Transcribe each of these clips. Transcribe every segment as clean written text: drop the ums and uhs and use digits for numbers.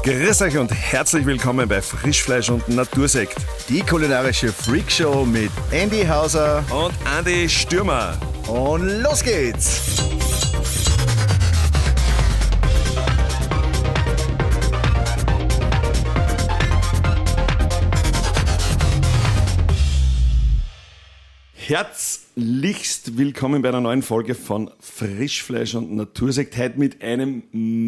Grüß euch und herzlich willkommen bei Frischfleisch und Natursekt. Die kulinarische Freakshow mit Andy Hauser und Andi Stürmer. Und los geht's! Herzlichst willkommen bei einer neuen Folge von Frischfleisch und Natursekt. Heute mit einem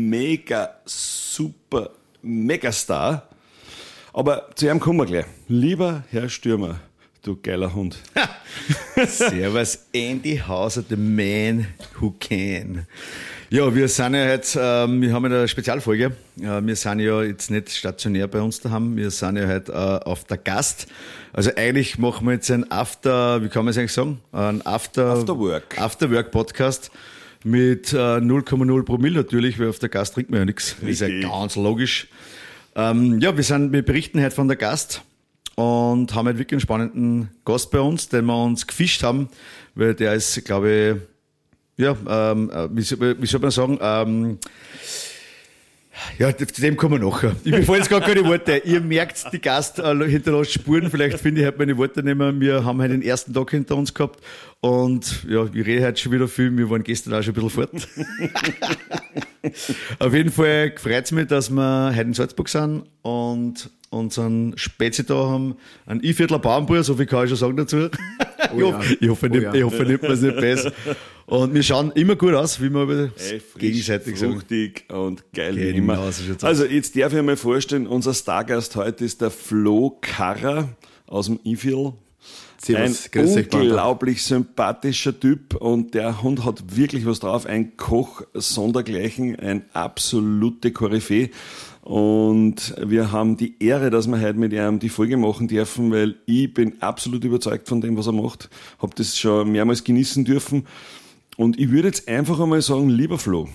super Megastar. Aber zu ihm kommen wir gleich. Lieber Herr Stürmer, du geiler Hund. Servus, Andy Hauser, the man who can. Ja, wir sind ja jetzt, wir haben eine Spezialfolge. Wir sind ja jetzt nicht stationär bei uns daheim, wir sind ja heute auf der Gast. Also eigentlich machen wir jetzt ein wie kann man es eigentlich sagen? Ein Afterwork-Podcast mit 0,0 Promille natürlich, weil auf der Gast trinkt man ja nichts. Das ist ja ganz logisch. Wir berichten heute von der Gast und haben halt wirklich einen spannenden Gast bei uns, den wir uns gefischt haben, weil der ist, glaube ich, wie soll man sagen, zu dem kommen wir nachher. Mir fallen jetzt gar keine Worte. Ihr merkt, die Gast hinterlässt Spuren. Vielleicht finde ich halt meine Worte nicht mehr. Wir haben halt den ersten Tag hinter uns gehabt. Und ja, ich rede heute schon wieder viel. Wir waren gestern auch schon ein bisschen fort. Auf jeden Fall freut es mich, dass wir heute in Salzburg sind und unseren Spezi da haben. Ein i-Viertler Bauernbauer, so viel kann ich schon sagen dazu. Ich hoffe, nimmt man es nicht besser. Und wir schauen immer gut aus, wie man gegenseitig sagen. Fruchtig und geil wie immer. Also jetzt darf ich mir vorstellen, unser Stargast heute ist der Flo Karrer aus dem Ifil. Ein unglaublich sympathischer Typ und der Hund hat wirklich was drauf. Ein Koch sondergleichen, ein absolute Koryphäe. Und wir haben die Ehre, dass wir heute mit ihm die Folge machen dürfen, weil ich bin absolut überzeugt von dem, was er macht. Hab das schon mehrmals genießen dürfen. Und ich würde jetzt einfach einmal sagen, lieber Flo,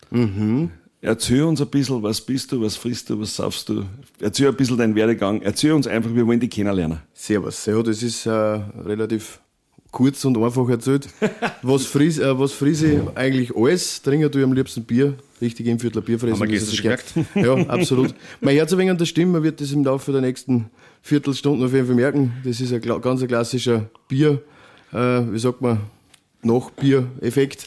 erzähl uns ein bisschen, was bist du, was frisst du, was saufst du? Erzähl ein bisschen deinen Werdegang. Erzähl uns einfach, wir wollen dich kennenlernen. Servus. Ja, das ist relativ kurz und einfach erzählt. Was friss ich eigentlich alles? Trinke tue ich am liebsten Bier. Richtig im Viertler Bier fressen. Haben wir gestern schon gemerkt. Ja, absolut. Mein Herz ein wenig an der Stimme, man wird das im Laufe der nächsten Viertelstunde auf jeden Fall merken. Das ist ein ganz klassischer Bier, wie sagt man, Nachbier-Effekt.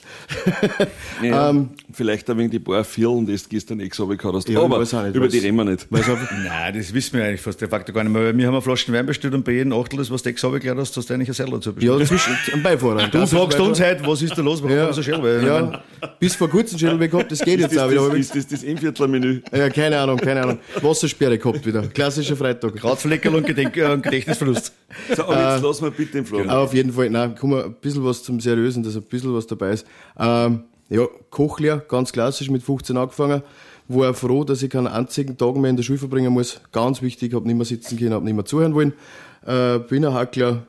Ja, vielleicht ein wenig die paar Vierteln, die du gestern gehabt hast. Ja, aber über die reden wir nicht. Nein, das wissen wir eigentlich fast de facto gar nicht mehr. Wir haben eine Flasche Wein bestellt und bei jedem Achtel, das was du gegenübergeklärt hast, hast du eigentlich ein Sedel dazu bestellt. Ja, zwischen am Beifahrer. Du fragst uns heute, was ist da los, warum haben wir so Schädel? Ja, bis vor kurzem Schädel gehabt, das geht jetzt auch wieder. Ist das Im-Viertler-Menü? Ja, keine Ahnung. Wassersperre gehabt wieder. Klassischer Freitag. Radfleckerl und Gedächtnisverlust. So, aber jetzt lassen wir bitte den Flo. Genau. Auf jeden Fall, nein, kommen wir ein bisschen was zum Seriösen, dass ein bisschen was dabei ist. Kochlehr, ganz klassisch, mit 15 angefangen. War froh, dass ich keinen einzigen Tag mehr in der Schule verbringen muss. Ganz wichtig, habe nicht mehr sitzen können, habe nicht mehr zuhören wollen. Bin ein Hackler,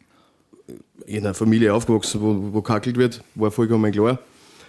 in einer Familie aufgewachsen, wo gehackelt wird, war vollkommen klar.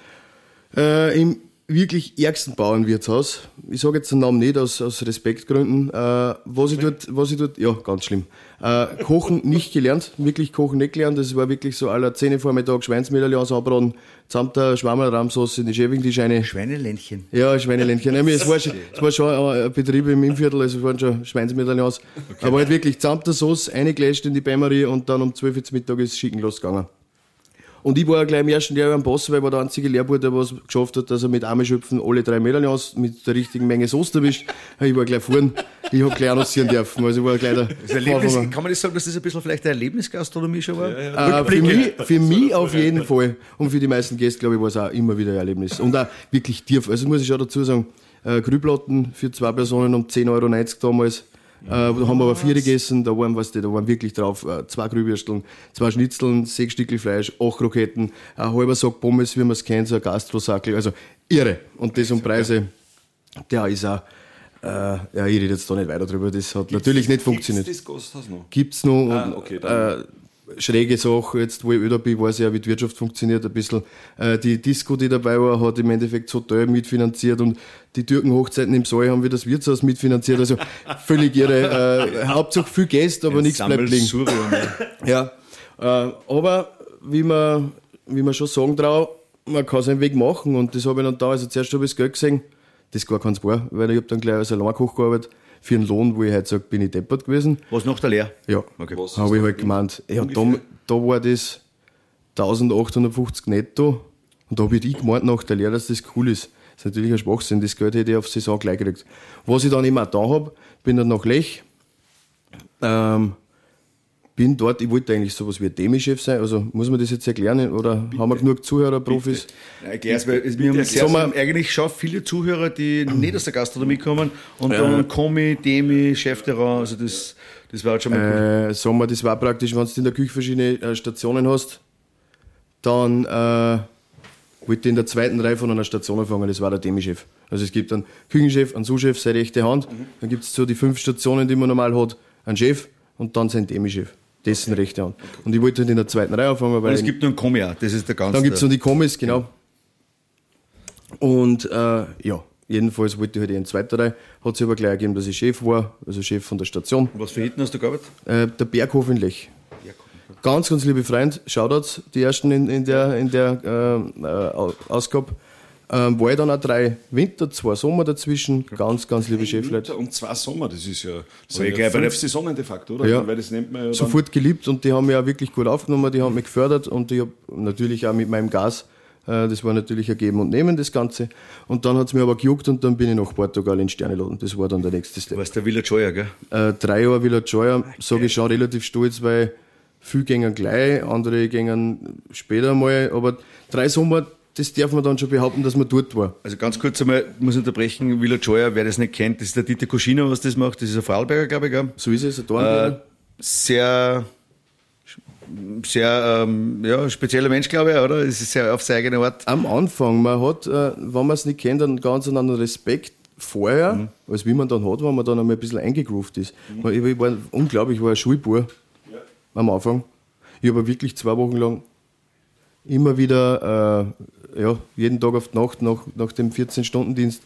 Im wirklich ärgsten Bauernwirtshaus. Ich sage jetzt den Namen nicht aus Respektgründen. Was ich dort, ja, ganz schlimm. Kochen nicht gelernt, wirklich Kochen nicht gelernt. Das war wirklich so aller 10 Vormittag Schweinsmedaillons anbraten, samt der Schwammerl-Rahmsauce in die Schäfing-Scheine. Schweineländchen. Ja, Schweineländchen. Es war schon ein Betrieb im Innviertel, also es waren schon Schweinsmedaillons. Okay. Aber halt wirklich samt der Sauce, reingelatscht in die Bämmerie und dann um 12 Uhr zum Mittag ist schicken losgegangen. Und ich war gleich im ersten Jahr am Boss, weil ich war der einzige Lehrbuhr, der was geschafft hat, dass er mit Armeschöpfen alle 3 Medaillons mit der richtigen Menge Soße erwischt. Ich war gleich vorn, ich hab gleich annoncieren dürfen. Also ich war gleich kann man das sagen, dass das ein bisschen vielleicht eine Erlebnisgastronomie schon war? Ja. Für mich auf jeden Fall. Und für die meisten Gäste, glaube ich, war es auch immer wieder ein Erlebnis. Und auch wirklich tief. Also muss ich schon dazu sagen, Grühplatten für 2 Personen um 10,90 Euro damals. Da haben wir aber 4 gegessen, da waren wirklich drauf 2 Grühwürsteln, 2 Schnitzeln, 6 Stückel Fleisch, 8 Kroketten, ein halber Sack Pommes, wie man es kennt, so ein Gastrosackel, also irre. Und das um Preise, der ist auch, ich rede jetzt da nicht weiter drüber, das hat natürlich nicht funktioniert. Gibt's das Gasthaus noch? Gibt's noch. Okay, schräge Sache, jetzt wo ich öder bin, weiß ich ja, wie die Wirtschaft funktioniert ein bisschen. Die Disco, die dabei war, hat im Endeffekt das Hotel mitfinanziert und die Türkenhochzeiten im Saal haben wir das Wirtshaus mitfinanziert, also völlig irre. Hauptsache viel Gäste, aber nichts bleibt liegen. Ja, aber wie man schon sagen traut, man kann seinen Weg machen und das habe ich dann da, also zuerst habe ich das Geld gesehen, das gar keins war, weil ich habe dann gleich als Alarmkoch gearbeitet, für einen Lohn, wo ich halt sage, bin ich deppert gewesen. Was nach der Lehre? Ja, okay. Habe ich halt gemeint. Ja, da war das 1850 netto und da habe ich gemeint nach der Lehre, dass das cool ist. Das ist natürlich ein Schwachsinn, das Geld hätte ich auf Saison gleich gekriegt. Was ich dann immer da habe, bin dann nach Lech, bin dort, ich wollte eigentlich sowas wie ein Demi-Chef sein, also muss man das jetzt erklären oder bitte. Haben wir genug Zuhörer, Profis? Ja, erklär's, weil wir haben eigentlich schon viele Zuhörer, die nicht aus der Gastronomie kommen und dann Kommi, Demi, Chef-Terrain, also das war halt schon mal cool. Sagen wir, das war praktisch, wenn du in der Küche verschiedene Stationen hast, dann wollte ich in der zweiten Reihe von einer Station anfangen, das war der Demi-Chef. Also es gibt einen Küchenchef, einen Sous-Chef, seine rechte Hand, dann gibt es so die 5 Stationen, die man normal hat, einen Chef und dann sein Demi-Chef. Dessen rechte Hand. Und ich wollte halt in der zweiten Reihe anfangen. Weil es gibt nur einen Kommi auch, das ist der ganze. Dann gibt es noch die Kommis, genau. Und jedenfalls wollte ich halt in zweiter Reihe. Hat sich aber gleich ergeben, dass ich Chef war, also Chef von der Station. Was für Hitten hast du gearbeitet? Der Berghof in Lech. Ganz, ganz liebe Freund, Shoutouts, die ersten in der Ausgabe. War ich dann auch 3 Winter, 2 Sommer dazwischen, ganz, ganz liebe Chefleute. Und 2 Sommer, das ist ja 5 Saisonen de facto, oder? Ja, weil das nennt man ja sofort geliebt und die haben mich auch wirklich gut aufgenommen, die haben mich gefördert und ich habe natürlich auch mit meinem Gas, das war natürlich ein Geben und Nehmen, das Ganze. Und dann hat es mir aber gejuckt und dann bin ich nach Portugal in Sterneladen, das war dann der nächste Step. Du warst der Villa Gioia, gell? 3 Jahre Villa Gioia, sage ich schon relativ stolz, weil viele gehen gleich, andere gehen später mal, aber 3 Sommer, das darf man dann schon behaupten, dass man dort war. Also ganz kurz einmal, ich muss unterbrechen, Villa Gioia, wer das nicht kennt, das ist der Dieter Kuschiner, was das macht, das ist ein Vorarlberger, glaube ich. Gell? So ist es, ein Dornbirner. Sehr spezieller Mensch, glaube ich, oder? Es ist sehr auf seine eigene Art. Am Anfang, man hat, wenn man es nicht kennt, einen ganz anderen Respekt vorher, als wie man dann hat, wenn man dann einmal ein bisschen eingegroovt ist. Ich war unglaublich, ich war ein Schulbub am Anfang. Ich habe wirklich 2 Wochen lang immer wieder, jeden Tag auf die Nacht nach dem 14-Stunden-Dienst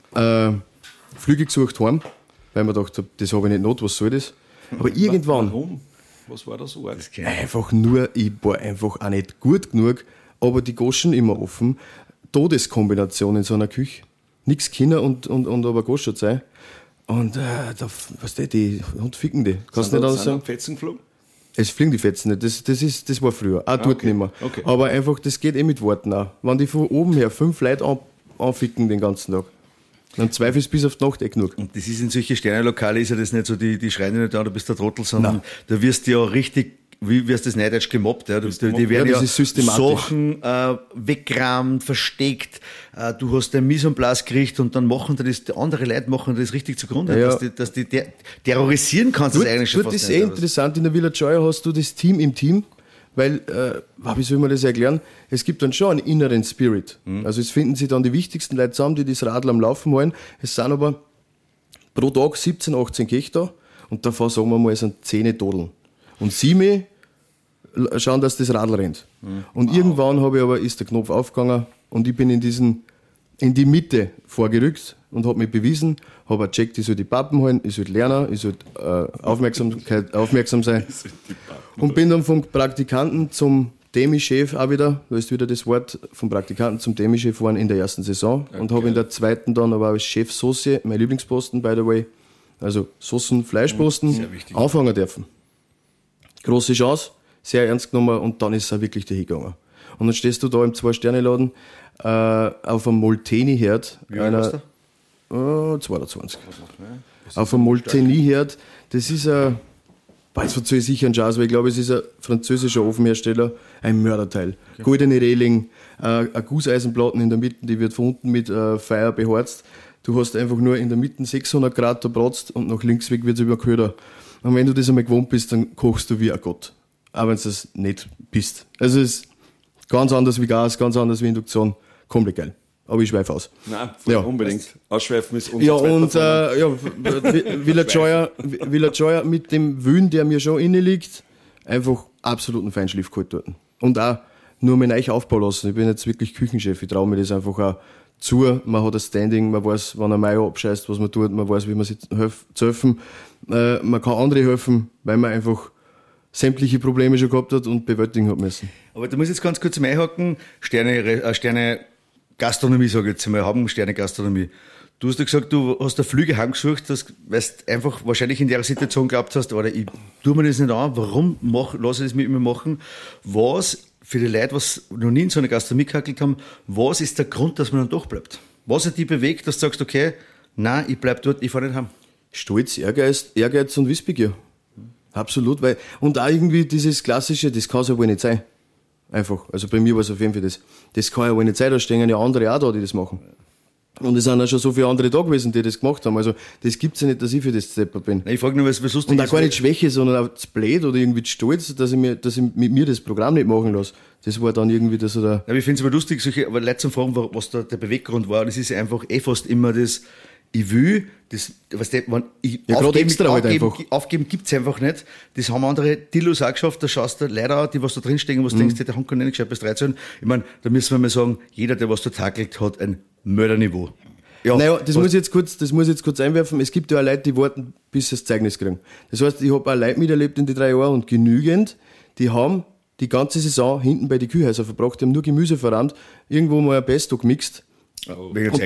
Flüge gesucht heim, weil man dachte, das habe ich nicht not, was soll das? Aber irgendwann... Warum? Was war das so? Einfach nur, ich war einfach auch nicht gut genug, aber die Goschen immer offen. Todeskombination in so einer Küche. Nichts Kinder und aber Goschen sein. Und weißt du, die Hund ficken die. Kannst du nicht anders sagen? Fetzen geflogen? Es fliegen die Fetzen nicht, das war früher, auch dort nicht mehr. Okay. Aber einfach, das geht mit Worten auch. Wenn die von oben her 5 Leute anficken den ganzen Tag, dann zweifelst bis auf die Nacht genug. Und das ist in solchen Sternenlokale, ist ja das nicht so, die schreien ja nicht an, du bist der Trottel, sondern da wirst du ja richtig, wie wirst du das neudeutsch gemobbt, ja? Die werden ja Sachen weggerammt, versteckt, du hast den Mise en place gekriegt und dann machen andere Leute machen das richtig zugrunde, dass die terrorisieren kannst du das eigentlich schon fast nicht. Das ist interessant, in der Villa Gioia hast du das Team im Team, weil, wie soll man das erklären, es gibt dann schon einen inneren Spirit. Also es finden sich dann die wichtigsten Leute zusammen, die das Radl am Laufen halten. Es sind aber pro Tag 17, 18 Köche da und davon, sagen wir mal, sind 10 Todeln. Und 7 schauen, dass das Radl rennt. Und irgendwann ist der Knopf aufgegangen und ich bin in die Mitte vorgerückt und habe mich bewiesen, habe gecheckt, ich soll die Pappen halten, ich soll lernen, ich soll aufmerksam sein. Und bin dann vom Praktikanten zum Demi-Chef auch wieder, da ist wieder das Wort, vom Praktikanten zum Demi-Chef geworden in der ersten Saison und habe in der zweiten dann aber als Chef Sauce, mein Lieblingsposten, by the way, also Soßen, Fleischposten, anfangen dürfen. Große Chance, sehr ernst genommen und dann ist es auch wirklich dahingegangen. Und dann stehst du da im 2-Sterne-Laden auf einem Molteni-Herd. Wie alt warst du? 22. Auf einem Molteni-Herd, das ist jetzt verzeihe ich sicher einen Jazz, weil ich glaube, es ist ein französischer Ofenhersteller, ein Mörderteil. Okay. Goldene Reling, eine Gusseisenplatte in der Mitte, die wird von unten mit Feuer beharzt. Du hast einfach nur in der Mitte 600 Grad, da bratzt und nach links weg wird es überkühlt. Und wenn du das einmal gewohnt bist, dann kochst du wie ein Gott. Auch wenn du es nicht bist. Also es ist ganz anders wie Gas, ganz anders wie Induktion. Komplett geil. Aber ich schweife aus. Nein, unbedingt. Ausschweifen ist unser Villa Gioia mit dem Wühn, der mir schon inne liegt, einfach absoluten Feinschliff geholt dort. Und auch nur mit euch aufbauen lassen. Ich bin jetzt wirklich Küchenchef. Ich traue mir das einfach auch zu. Man hat ein Standing, man weiß, wann ein Mayo abscheißt, was man tut, man weiß, wie man sich zu helfen. Man kann andere helfen, weil man einfach sämtliche Probleme schon gehabt hat und bewältigen hat müssen. Aber da muss ich jetzt ganz kurz einhaken. Sterne Gastronomie, sage ich jetzt einmal, haben Sterne Gastronomie. Du hast ja gesagt, du hast eine Flüge heimgesucht, weil du einfach wahrscheinlich in der Situation geglaubt hast, oder ich tue mir das nicht an, warum lasse ich das mit mir machen? Was für die Leute, was noch nie in so einer Gastronomie gehackelt haben, was ist der Grund, dass man dann doch bleibt? Was hat dich bewegt, dass du sagst, okay, nein, ich bleib dort, ich fahre nicht heim? Stolz, Ehrgeiz und Wissbegier. Absolut, und auch irgendwie dieses Klassische, das kann es ja wohl nicht sein. Einfach. Also bei mir war es auf jeden Fall das. Das kann ja wohl nicht sein, da stehen ja andere auch da, die das machen. Und es sind ja schon so viele andere da gewesen, die das gemacht haben. Also, das gibt's ja nicht, dass ich für das Zepper bin. Nein, ich frage nur, was lustig ist. Und auch gar nicht Schwäche, sondern auch zu blöd oder irgendwie zu stolz, dass ich mit mir das Programm nicht machen lasse. Das war dann irgendwie das oder. Ja, ich finde es aber lustig, aber Leute zu fragen, was da der Beweggrund war. Das ist einfach fast immer das, ich will, das, was der, wenn ich ja, aufgeben gibt's einfach nicht. Das haben andere Dillos auch geschafft, da schaust du leider auch, die was da drinstecken, was denkst, der Hand kann nicht gescheit bis 13. Ich meine, da müssen wir mal sagen, jeder, der was da tackelt, hat ein Mörderniveau. Ja, naja, das muss ich jetzt kurz einwerfen. Es gibt ja auch Leute, die warten, bis sie das Zeugnis kriegen. Das heißt, ich habe auch Leute miterlebt in die 3 Jahren und genügend, die haben die ganze Saison hinten bei den Kühlhäusern verbracht, die haben nur Gemüse verrammt, irgendwo mal ein Pesto gemixt. Und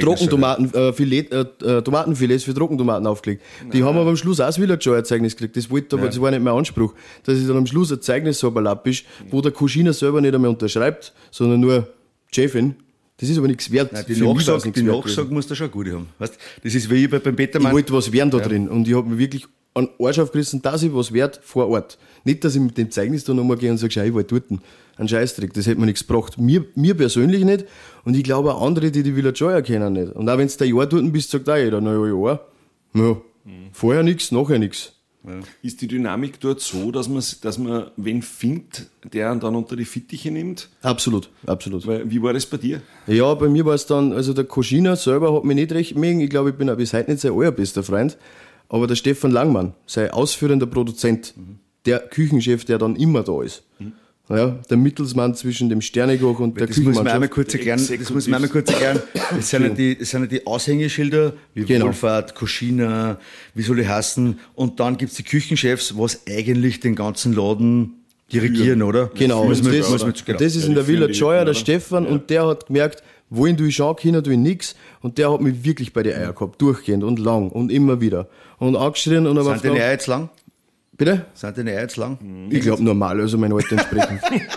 Tomatenfilets für Trockentomaten aufgelegt. Die haben aber am Schluss auch das Villaggio-Erzeugnis gekriegt. Das war nicht mein Anspruch, dass ich dann am Schluss ein Zeugnis habe, lappisch, wo der Kuschiner selber nicht einmal unterschreibt, sondern nur die Chefin. Das ist aber nichts wert. Nein, die Nachsage musst du schon gut haben. Weißt, das ist wie beim Petermann. Ich wollte was werden da drin und ich habe mir wirklich einen Arsch aufgerissen, dass ich was wert vor Ort. Nicht, dass ich mit dem Zeugnis da nochmal gehe und sage, schau, ich war dort. Ein Scheißdreck, das hätte mir nichts gebracht. Mir persönlich nicht und ich glaube auch andere, die Villaggio kennen, nicht. Und auch wenn du da Jahr dort bist, sagt auch jeder, ja, vorher nichts, nachher nichts. Ja. Ist die Dynamik dort so, dass man wen findet, der ihn dann unter die Fittiche nimmt? Absolut. Wie war das bei dir? Ja, bei mir war es dann, also der Koschiner selber hat mich nicht recht mögen. Ich glaube, ich bin auch bis heute nicht sein allerbester Freund. Aber der Stefan Langmann, sein ausführender Produzent, der Küchenchef, der dann immer da ist. Ja, der Mittelsmann zwischen dem Sternekoch und der Küchenmannschaft. Das muss man einmal kurz erklären. Das sind ja die Aushängeschilder, wie Wohlfahrt, Koschiner, wie soll ich heißen. Und dann gibt's die Küchenchefs, was eigentlich den ganzen Laden dirigieren, oder? Genau. Das ist in der Villaggio der Stefan und der hat gemerkt, wohin du ich schauen können, du nix. Und der hat mich wirklich bei den Eier gehabt, durchgehend und lang und immer wieder. Und angeschrien und aber. Sind deine Eier jetzt lang? Bitte? Sind deine Eier jetzt lang? Ich glaube normal, also mein Alter entsprechend.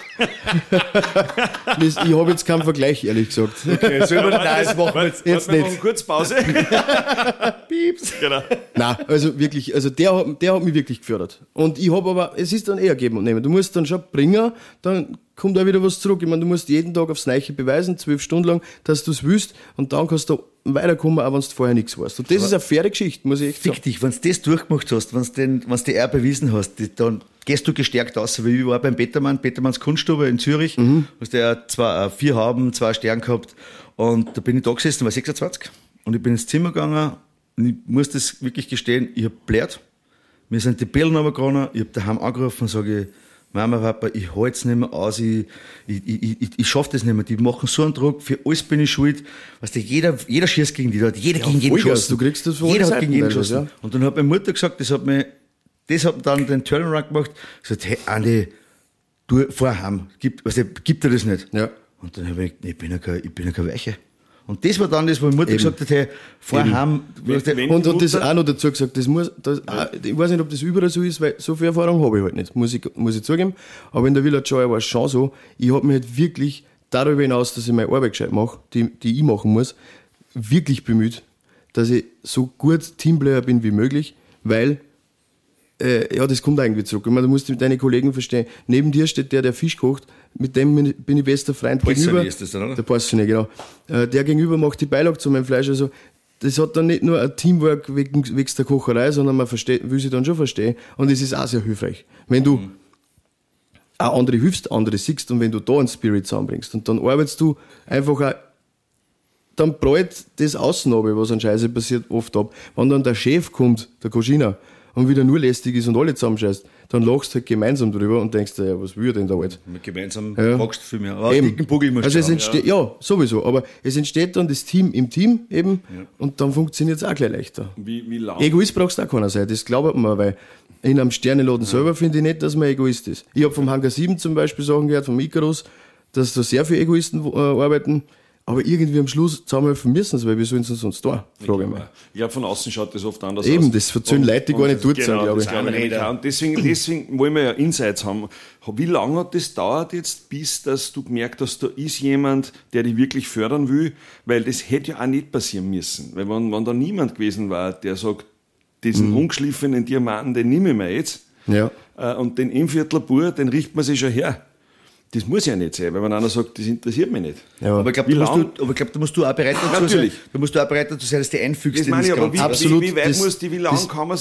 Ich habe jetzt keinen Vergleich, ehrlich gesagt. Okay, das machen wir jetzt nicht. Machen kurz Pause. Pieps. Genau. Nein, also wirklich, also der hat mich wirklich gefördert. Und ich habe aber, es ist dann eher geben und nehmen. Du musst dann schon bringen, dann kommt auch wieder was zurück. Ich meine, du musst jeden Tag aufs Neiche beweisen, 12 Stunden lang, dass du es willst und dann kannst du weiterkommen, auch wenn du vorher nichts weißt. Und das ist eine faire Geschichte, muss ich echt sagen. Fick dich, wenn du das durchgemacht hast, wenn du die Eier bewiesen hast, dann gehst du gestärkt aus, wie ich war beim Petermanns Kunststube in Zürich, hast der 4 Hauben, 2 Sterne gehabt und da bin ich da gesessen, war 26 und ich bin ins Zimmer gegangen und ich muss das wirklich gestehen, ich hab blärt, mir sind die Bällen runtergegangen, ich hab daheim angerufen und sage, Mama, Papa, ich halte es nicht mehr aus, ich schaffe das nicht mehr. Die machen so einen Druck, für alles bin ich schuld. Weißt du, jeder schießt gegen die Leute, jeder gegen jeden geschossen. Du kriegst das von jeder hat gegen jeden geschossen. Ja. Und dann hat meine Mutter gesagt, das hat dann den Turnaround gemacht, gesagt, hey Andi, du fahr heim, gib dir das nicht. Ja. Und dann habe ich gesagt, ich bin ja keine Weiche. Und das war dann das, wo meine Mutter gesagt hat, hey, fahr heim. Und das auch noch dazu gesagt, ich weiß nicht, ob das überall so ist, weil so viel Erfahrung habe ich halt nicht, muss ich zugeben. Aber in der Villaggio war es schon so, ich habe mich halt wirklich darüber hinaus, dass ich meine Arbeit gescheit mache, die ich machen muss, wirklich bemüht, dass ich so gut Teamplayer bin wie möglich, weil das kommt irgendwie zurück. Ich meine, du musst mit deinen Kollegen verstehen, neben dir steht der Fisch kocht, mit dem bin ich bester Freund. Paulsoni ist das, oder? Der Paulsoni, genau. Der gegenüber macht die Beilage zu meinem Fleisch. Also, das hat dann nicht nur ein Teamwork wegen der Kocherei, sondern man will sich dann schon verstehen. Und es ist auch sehr hilfreich. Wenn du auch andere hilfst, andere siehst und wenn du da einen Spirit zusammenbringst und dann arbeitest du einfach auch, dann prallt das außen ab, was an Scheiße passiert, oft ab. Wenn dann der Chef kommt, der Koschiner, und wieder nur lästig ist und alle zusammenscheißt, dann lachst du halt gemeinsam drüber und denkst dir, ja, was will denn da halt? Gemeinsam magst du viel mehr. Aber dicken Bugel musst also es entsteht, ja, sowieso, aber es entsteht dann das Team im Team eben und dann funktioniert es auch gleich leichter. Wie lang? Egoist brauchst du auch keiner sein, das glaubt man, weil in einem Sternenladen selber finde ich nicht, dass man Egoist ist. Ich habe vom Hangar 7 zum Beispiel Sachen gehört, vom Icarus, dass da sehr viele Egoisten arbeiten aber irgendwie am Schluss zusammenhelfen müssen sie, weil wir sollen es sonst da, frage ich mich. Ja, von außen schaut das oft anders Eben, aus. das verzeihen Leute, die gar nicht dort sind, glaube ich. Und deswegen wollen wir ja Insights haben. Wie lange hat das dauert jetzt, bis dass du gemerkt hast, da ist jemand, der dich wirklich fördern will? Weil das hätte ja auch nicht passieren müssen. Weil wenn da niemand gewesen war, der sagt, diesen ungeschliffenen Diamanten, den nehme ich mir jetzt. Ja. Und den Innviertler Bur, den richtet man sich schon her. Das muss ja nicht sein, weil wenn einer sagt, das interessiert mich nicht. Ja. Aber ich glaube, da musst du auch bereit dazu sein. Da musst du auch bereit dazu sein, dass du einfügst. Das meine ich, aber wie weit wie lange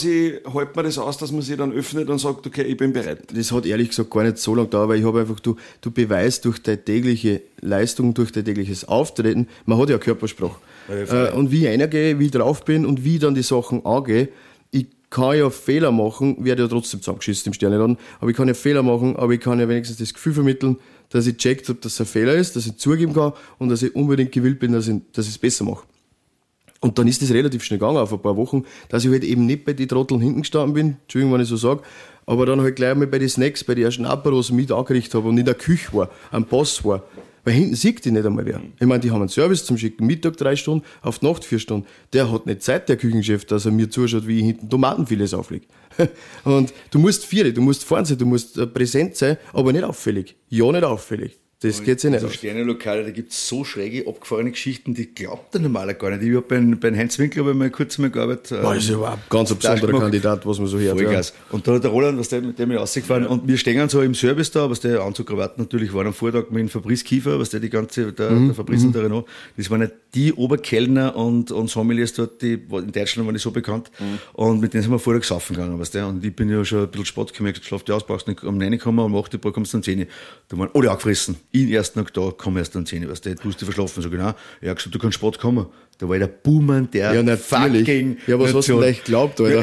hält man das aus, dass man sich dann öffnet und sagt, okay, ich bin bereit? Das hat ehrlich gesagt gar nicht so lange gedauert, weil ich habe einfach, du beweist durch deine tägliche Leistung, durch dein tägliches Auftreten, man hat ja Körpersprache. Und wie ich reingehe, wie ich drauf bin und wie ich dann die Sachen angehe, ich kann ja Fehler machen, werde ja trotzdem zusammengeschissen im Sterneladen, aber ich kann ja Fehler machen, aber ich kann ja wenigstens das Gefühl vermitteln, dass ich checkt habe, dass es ein Fehler ist, dass ich zugeben kann und dass ich unbedingt gewillt bin, dass ich es besser mache. Und dann ist das relativ schnell gegangen, auf ein paar Wochen, dass ich halt eben nicht bei den Trotteln hinten gestanden bin, Entschuldigung, wenn ich so sage, aber dann halt gleich mal bei den Snacks, bei den ersten Aperos mit angerichtet habe und in der Küche war, am Pass war. Weil hinten sieht die nicht einmal wer. Ich meine, die haben einen Service zum Schicken, Mittag 3 Stunden, auf die Nacht 4 Stunden. Der hat nicht Zeit, der Küchenchef, dass er mir zuschaut, wie ich hinten Tomatenfiles auflege. Und du musst vorn sein, du musst präsent sein, aber nicht auffällig. Ja, nicht auffällig. Das geht sich nicht aus. Sternelokale, da gibt es so schräge, abgefahrene Geschichten, die glaubt der Normaler gar nicht. Ich habe bei Heinz Winkler mal kurz gearbeitet. Das ist ja ein ganz besonderer Kandidat, was man so hört. Vollgas. Ja. Und da hat der Roland, mit dem ich rausgefahren, und wir stehen so im Service da, was der Anzug, Krawatten natürlich waren am Vortag mit dem Fabrice Kiefer, was der der Fabrice und der Renault, das waren ja die Oberkellner und Sommeliers dort, die in Deutschland waren die so bekannt. Und mit denen sind wir vorher gesoffen gegangen, weißt du. Und ich bin ja schon ein bisschen spät gekommen, ich schlafe dir aus, brauchst nicht um 9 kommen, um 8 Uhr kommst du um 10 Uhr. Da waren alle angefressen. Ich den ersten Tag da, komm erst um 10 Uhr, weißt du, du hast dich verschlafen, so genau. Er hat gesagt, du kannst spät kommen. Da war der Buhmann, der fucking Ja, was hast du denn echt geglaubt, Alter?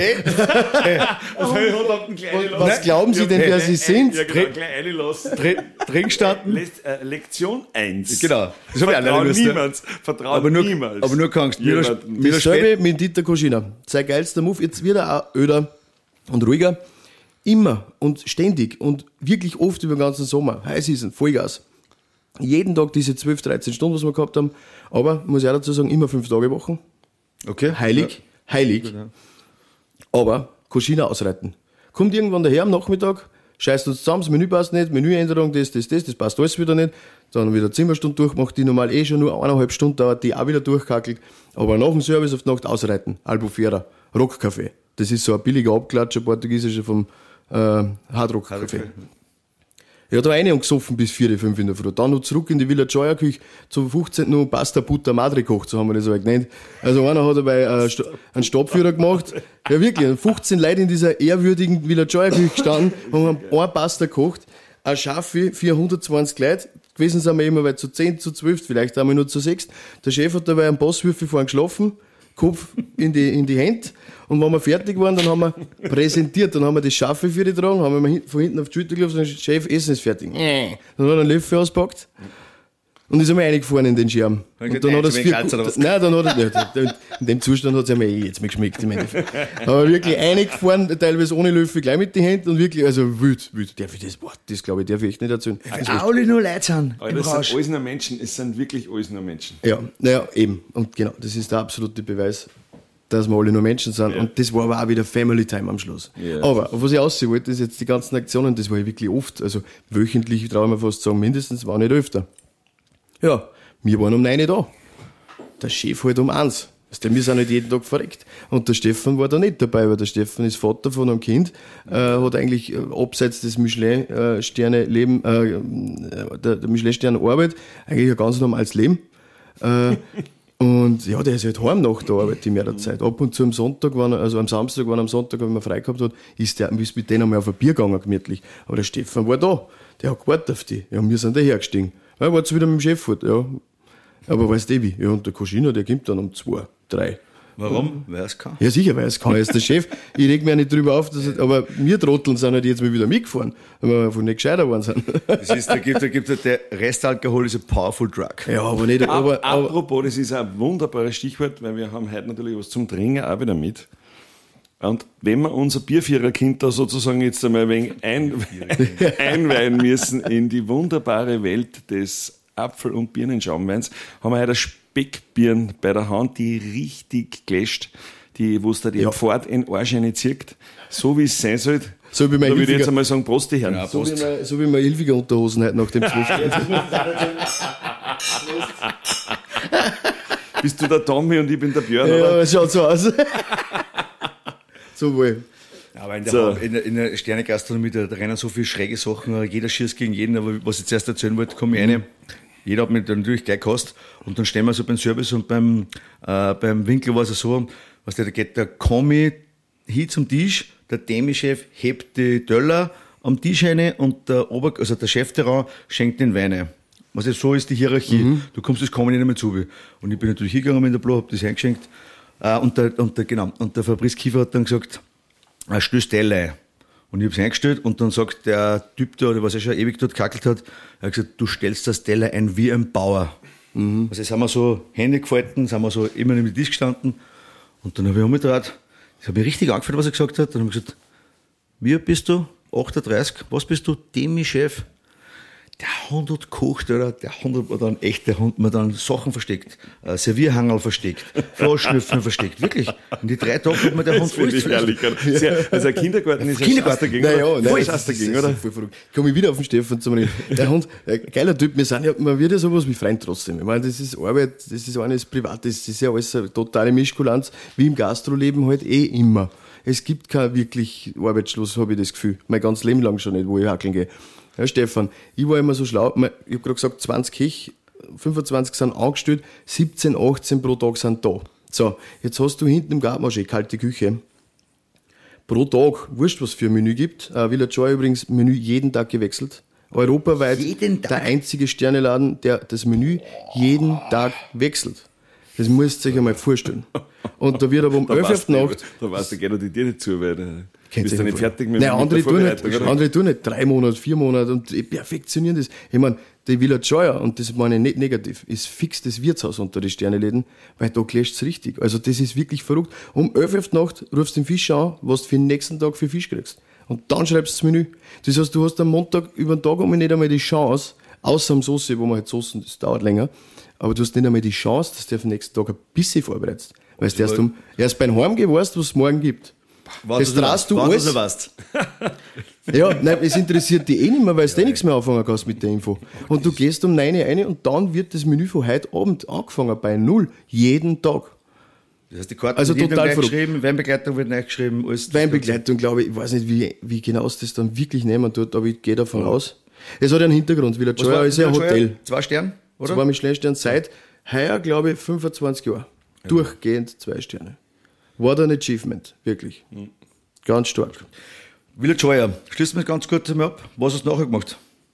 Was glauben Sie denn, wer Sie sind? Ja, genau, gleich reinlassen. Trinkstaaten. Lektion 1. Genau. Das habe ich auch nicht gewusst. Vertrauen niemals. Aber nur kannst du. Dasselbe mit Dieter Koschiner. Sein geilster Move, jetzt wird er auch öder und ruhiger. Immer und ständig und wirklich oft über den ganzen Sommer. Heiß ist ein Vollgas. Jeden Tag diese 12, 13 Stunden, was wir gehabt haben. Aber, muss ich auch dazu sagen, immer 5 Tage Wochen. Okay. Heilig. Aber Koschiner ausreiten. Kommt irgendwann daher am Nachmittag, scheißt uns zusammen, das Menü passt nicht, Menüänderung, das passt alles wieder nicht. Dann wieder Zimmerstunde durchgemacht, die normal schon nur 1,5 Stunden dauert, die auch wieder durchkackelt. Aber nach dem Service auf die Nacht ausreiten. Albufera, Rockcafé. Das ist so ein billiger Abklatscher, portugiesischer vom Hardrock-Café. Ja, da rein und gesoffen bis 4, 5 in der Früh. Dann noch zurück in die Villa Gioia Küche, zum 15. noch Pasta Butter Madre gekocht, so haben wir das halt genannt. Also einer hat dabei einen Stabführer gemacht. Ja wirklich, 15 Leute in dieser ehrwürdigen Villa Gioia Küche gestanden und haben ein Pasta gekocht. Ein Schaffi für 120 Leute. Gewesen sind wir immer bei zu 10, zu 12, vielleicht einmal nur zu 6. Der Chef hat dabei einen Passwürfel vorhin geschlafen, Kopf in die Hände. Und wenn wir fertig waren, dann haben wir präsentiert, dann haben wir das Schaffe für die getragen, haben wir von hinten auf die Schulter gelaufen und gesagt, Chef, Essen ist fertig. Dann hat er einen Löffel ausgepackt und ist einmal reingefahren in den Schirm. Und dann hat er es nein, dann hat er, in dem Zustand hat es ja jetzt nicht geschmeckt im Endeffekt. Aber wirklich reingefahren, teilweise ohne Löffel, gleich mit den Händen und wirklich, also wild. Darf ich das glaube ich, darf ich echt nicht erzählen. Alle nur Leute sind. Aber das sind alles nur Menschen, es sind wirklich alles nur Menschen. Ja, naja, eben. Und genau, das ist der absolute Beweis, dass wir alle nur Menschen sind. Ja. Und das war aber auch wieder Family Time am Schluss. Ja. Aber auf was ich aussehen wollte, ist jetzt die ganzen Aktionen, das war ja wirklich oft, also wöchentlich, traue ich mir fast sagen, mindestens, war nicht öfter. Ja, wir waren um 9 da. Der Chef halt um 1. Wir sind nicht jeden Tag verreckt. Und der Stefan war da nicht dabei, weil der Stefan ist Vater von einem Kind, hat eigentlich abseits des Michelin-Sterne-Leben, der Michelin-Sterne Arbeit, eigentlich ein ganz normales Leben. Und ja, der ist halt heim nach der Arbeit in mehr Zeit. Ab und zu am Sonntag, am Samstag, wenn er am Sonntag, wenn man frei gehabt hat, ist mit denen einmal auf ein Bier gegangen, gemütlich. Aber der Stefan war da. Der hat gewartet auf die. Ja, wir sind daher gestiegen. Ja, war jetzt wieder mit dem Chef fort, ja. Aber weißt du wie? Ja, und der Koschiner, der kommt dann um 2, 3. Warum? Weil er es kann. Ja, sicher, weil er es kann. Er ist der Chef. Ich reg mich auch nicht drüber auf, aber wir Trotteln sind halt jetzt mal wieder mitgefahren, weil wir einfach nicht gescheiter geworden sind. Das ist, da gibt der Restalkohol ist ein powerful drug. Ja, aber nicht, apropos, das ist ein wunderbares Stichwort, weil wir haben heute natürlich was zum Trinken auch wieder mit. Und wenn wir unser Bierviererkind da sozusagen jetzt einmal ein wenig einweihen müssen in die wunderbare Welt des Apfel- und Birnenschaumweins, haben wir heute Speckbirnen bei der Hand, die richtig gläscht, wo es da die Pfad in den Arsch reinzieht, so wie es sein soll. So wie da würde ich jetzt einmal sagen, Prost, die Herren. Ja, so wie meine Ilfiger Unterhosen heute nach dem 12. Bist du der Tommy und ich bin der Björn, ja, oder? Ja, schaut so aus. So wohl. Aber in der Sternegastronomie, da rennen so viele schräge Sachen, jeder schießt gegen jeden, aber was ich zuerst erzählen wollte, komme ich rein. Jeder hat mich dann natürlich gleich gehasst. Und dann stehen wir so beim Service und beim Winkel war es so, was da geht der Kommi hin zum Tisch, der Demi-Chef hebt die Teller am Tisch rein und der Chefterrain schenkt den Wein ein. Also so ist die Hierarchie. Du kommst das Kommi nicht mehr zu. Und ich bin natürlich hingegangen mit der Blau, hab das eingeschenkt. Und der Fabrice Kiefer hat dann gesagt, stößt Teller ein. Und ich habe es eingestellt und dann sagt der Typ da, der was er schon ewig dort gehackelt hat, er hat gesagt, du stellst das Teller ein wie ein Bauer. Also jetzt haben wir so Hände gefalten, sind wir so immer neben dem Tisch gestanden und dann habe ich umgedreht, das hat mir richtig angefallen, was er gesagt hat. Dann habe ich gesagt, wie bist du? 38, was bist du? Demi-Chef. Der Hund hat gekocht, oder? Der Hund hat mir dann Sachen versteckt, Servierhangel versteckt, Flaschenöffner versteckt, wirklich. In die 3 Tage hat mir der Hund voll ehrlich. Also ein Kindergarten ist ein Schatz dagegen, voll Schatz dagegen, oder? Komme ich wieder auf den Stefan zu mir. Der Hund, geiler Typ, man wird ja sowas wie Freund trotzdem. Ich meine, das ist Arbeit, das ist eines Privates, das ist ja alles eine totale Mischkulanz, wie im Gastroleben halt immer. Es gibt kein wirklich Arbeitsschluss, habe ich das Gefühl. Mein ganzes Leben lang schon nicht, wo ich hackeln gehe. Ja, Stefan, ich war immer so schlau, ich habe gerade gesagt, 20 Kech, 25 sind angestellt, 17, 18 pro Tag sind da. So, jetzt hast du hinten im Garten schon kalte Küche. Pro Tag, wurscht, was für ein Menü gibt. Villa Joy übrigens, Menü jeden Tag gewechselt. Europaweit der einzige Sterneladen, der das Menü jeden Tag wechselt. Das musst ihr euch einmal vorstellen. Und da wird aber um 11 Uhr auf die Nacht... Da weißt du gerne, die dir nicht zu, weil du bist ja nicht fertig mit der Vorbereitung. Andere tun nicht 3 Monate, 4 Monate und die perfektionieren das. Ich meine, die Villa Joya, und das meine ich nicht negativ, ist fix das Wirtshaus unter die Sterneläden, weil da clasht es richtig. Also das ist wirklich verrückt. Um 11 Uhr auf die Nacht rufst du den Fisch an, was du für den nächsten Tag für Fisch kriegst. Und dann schreibst du das Menü. Das heißt, du hast am Montag über den Tag nicht einmal die Chance, außer am Soße, wo man halt Soßen, das dauert länger, aber du hast nicht einmal die Chance, dass du auf den nächsten Tag ein bisschen vorbereitest. Weil du erst beim Heimgehen weißt, was es morgen gibt. Das traust du alles. Ja, nein, es interessiert dich nicht mehr, weil du nichts mehr anfangen kannst mit der Info. Und du gehst um 9 Uhr rein und dann wird das Menü von heute Abend angefangen, bei 0, jeden Tag. Das heißt, die Karten also wird total geschrieben, Weinbegleitung wird neu geschrieben. Weinbegleitung, glaube ich, ich weiß nicht, wie genau es das dann wirklich nehmen tut, aber ich gehe davon aus. Es hat ja einen Hintergrund, Villa Joya ist ja ein Hotel. 2 Sterne, oder? 2 Michelin-Sterne seit heuer, glaube ich, 25 Jahre. Ja. Durchgehend 2 Sterne. War da ein Achievement, wirklich. Ganz stark. Villa Joya, schließen wir ganz kurz mal ab. Was hast du nachher gemacht?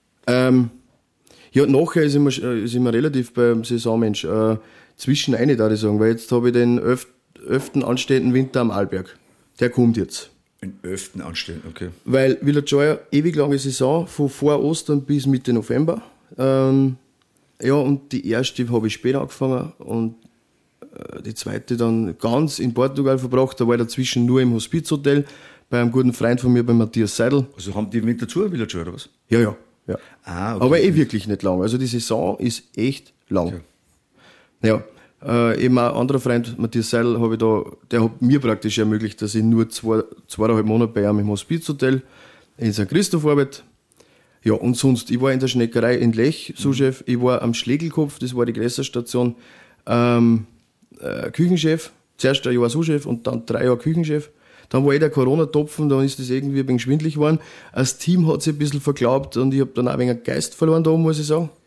Ja, nachher ist immer relativ beim Saisonmensch. Zwischen eine, da ich sagen, weil jetzt habe ich den 11. anstehenden Winter am Arlberg. Der kommt jetzt. Den 11. anstehenden, okay. Weil Villa Joya, ewig lange Saison, von vor Ostern bis Mitte November. Ja, und die erste habe ich später angefangen und die zweite dann ganz in Portugal verbracht. Da war ich dazwischen nur im Hospizhotel bei einem guten Freund von mir, bei Matthias Seidel. Also haben die im Winter zu, Villa Joya, oder was? Ja. Ah, okay. Aber wirklich nicht lang. Also die Saison ist echt lang. Okay. Ja, eben ein anderer Freund, Matthias Seidel, der hat mir praktisch ermöglicht, dass ich nur 2,5 Monate bei ihm im Hospizhotel in St. Christoph arbeite. Ja, und sonst, ich war in der Schneckerei in Lech, Sous-Chef, ich war am Schlegelkopf, das war die Gräserstation, Küchenchef, zuerst ein Jahr Sous-Chef und dann 3 Jahre Küchenchef. Dann war der Corona-Topfen, dann ist das irgendwie ein wenig schwindlig geworden. Das Team hat sich ein bisschen verglaubt und ich habe dann auch ein wenig Geist verloren da, muss ich sagen.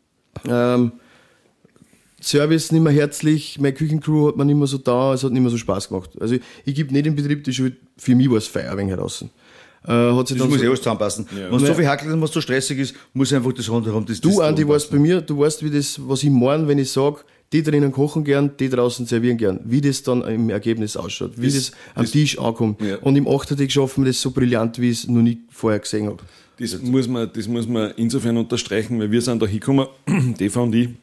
Service nicht mehr herzlich, meine Küchencrew hat mir nicht mehr so da, es hat nicht mehr so Spaß gemacht. Also ich gebe nicht in Betrieb die Schuld, für mich war es Feier ein wenig heraus. Das muss alles zusammenpassen. Ja. Wenn es so viel hackelt und was so stressig ist, muss einfach das rundherum. Du, Andi, weißt bei mir, du weißt, was ich meine, wenn ich sage, die drinnen kochen gern, die draußen servieren gern. Wie das dann im Ergebnis ausschaut, wie das am Tisch ankommt. Ja. Und im 8. Tag schaffen wir das so brillant, wie ich es noch nie vorher gesehen habe. Das muss man insofern unterstreichen, weil wir sind da hingekommen, Deva und ich.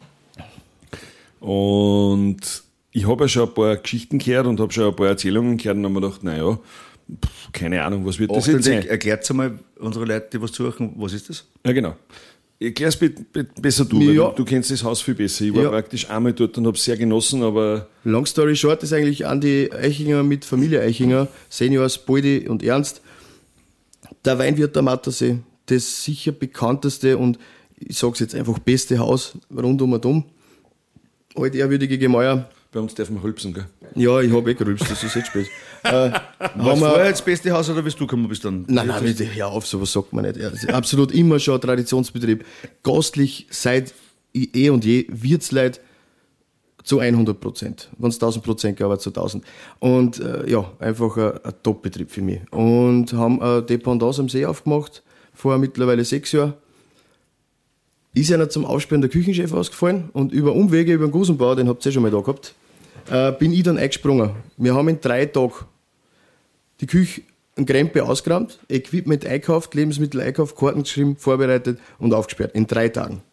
Und ich habe ja schon ein paar Geschichten gehört und habe schon ein paar Erzählungen gehört und habe mir gedacht, naja, keine Ahnung, was wird das jetzt sein? Erklärt einmal unsere Leute, die was suchen, was ist das? Ja, genau. Erklär's besser du, weil du kennst das Haus viel besser. Ich war praktisch einmal dort und habe es sehr genossen, aber... Long story short ist eigentlich Andi Eichinger mit Familie Eichinger, Seniors, Boldi und Ernst, der Weinwirt am Attersee, das sicher bekannteste und ich sag's jetzt einfach beste Haus rund um und um. Alt ehrwürdige Gemäuer. Bei uns dürfen wir rülpsen, gell? Ja, ich habe gerülpst, das ist jetzt spät. War vorher das beste Haus oder bist du gekommen bist dann? Nein, bitte, hör auf, sowas sagt man nicht. Ja, absolut immer schon ein Traditionsbetrieb. Gastlich seit eh und je, Wirtsleit zu 100%. Wenn es 1000% gab, zu 1000. Und einfach ein Top-Betrieb für mich. Und haben eine Dependance am See aufgemacht, vor mittlerweile 6 Jahren. Ist einer zum Aussperren der Küchenchef ausgefallen und über Umwege, über den Gusenbauer, den habt ihr schon mal da gehabt, bin ich dann eingesprungen. Wir haben in 3 Tagen die Küche in Krempe ausgeräumt, Equipment einkauft, Lebensmittel einkauft, Karten geschrieben, vorbereitet und aufgesperrt. In 3 Tagen.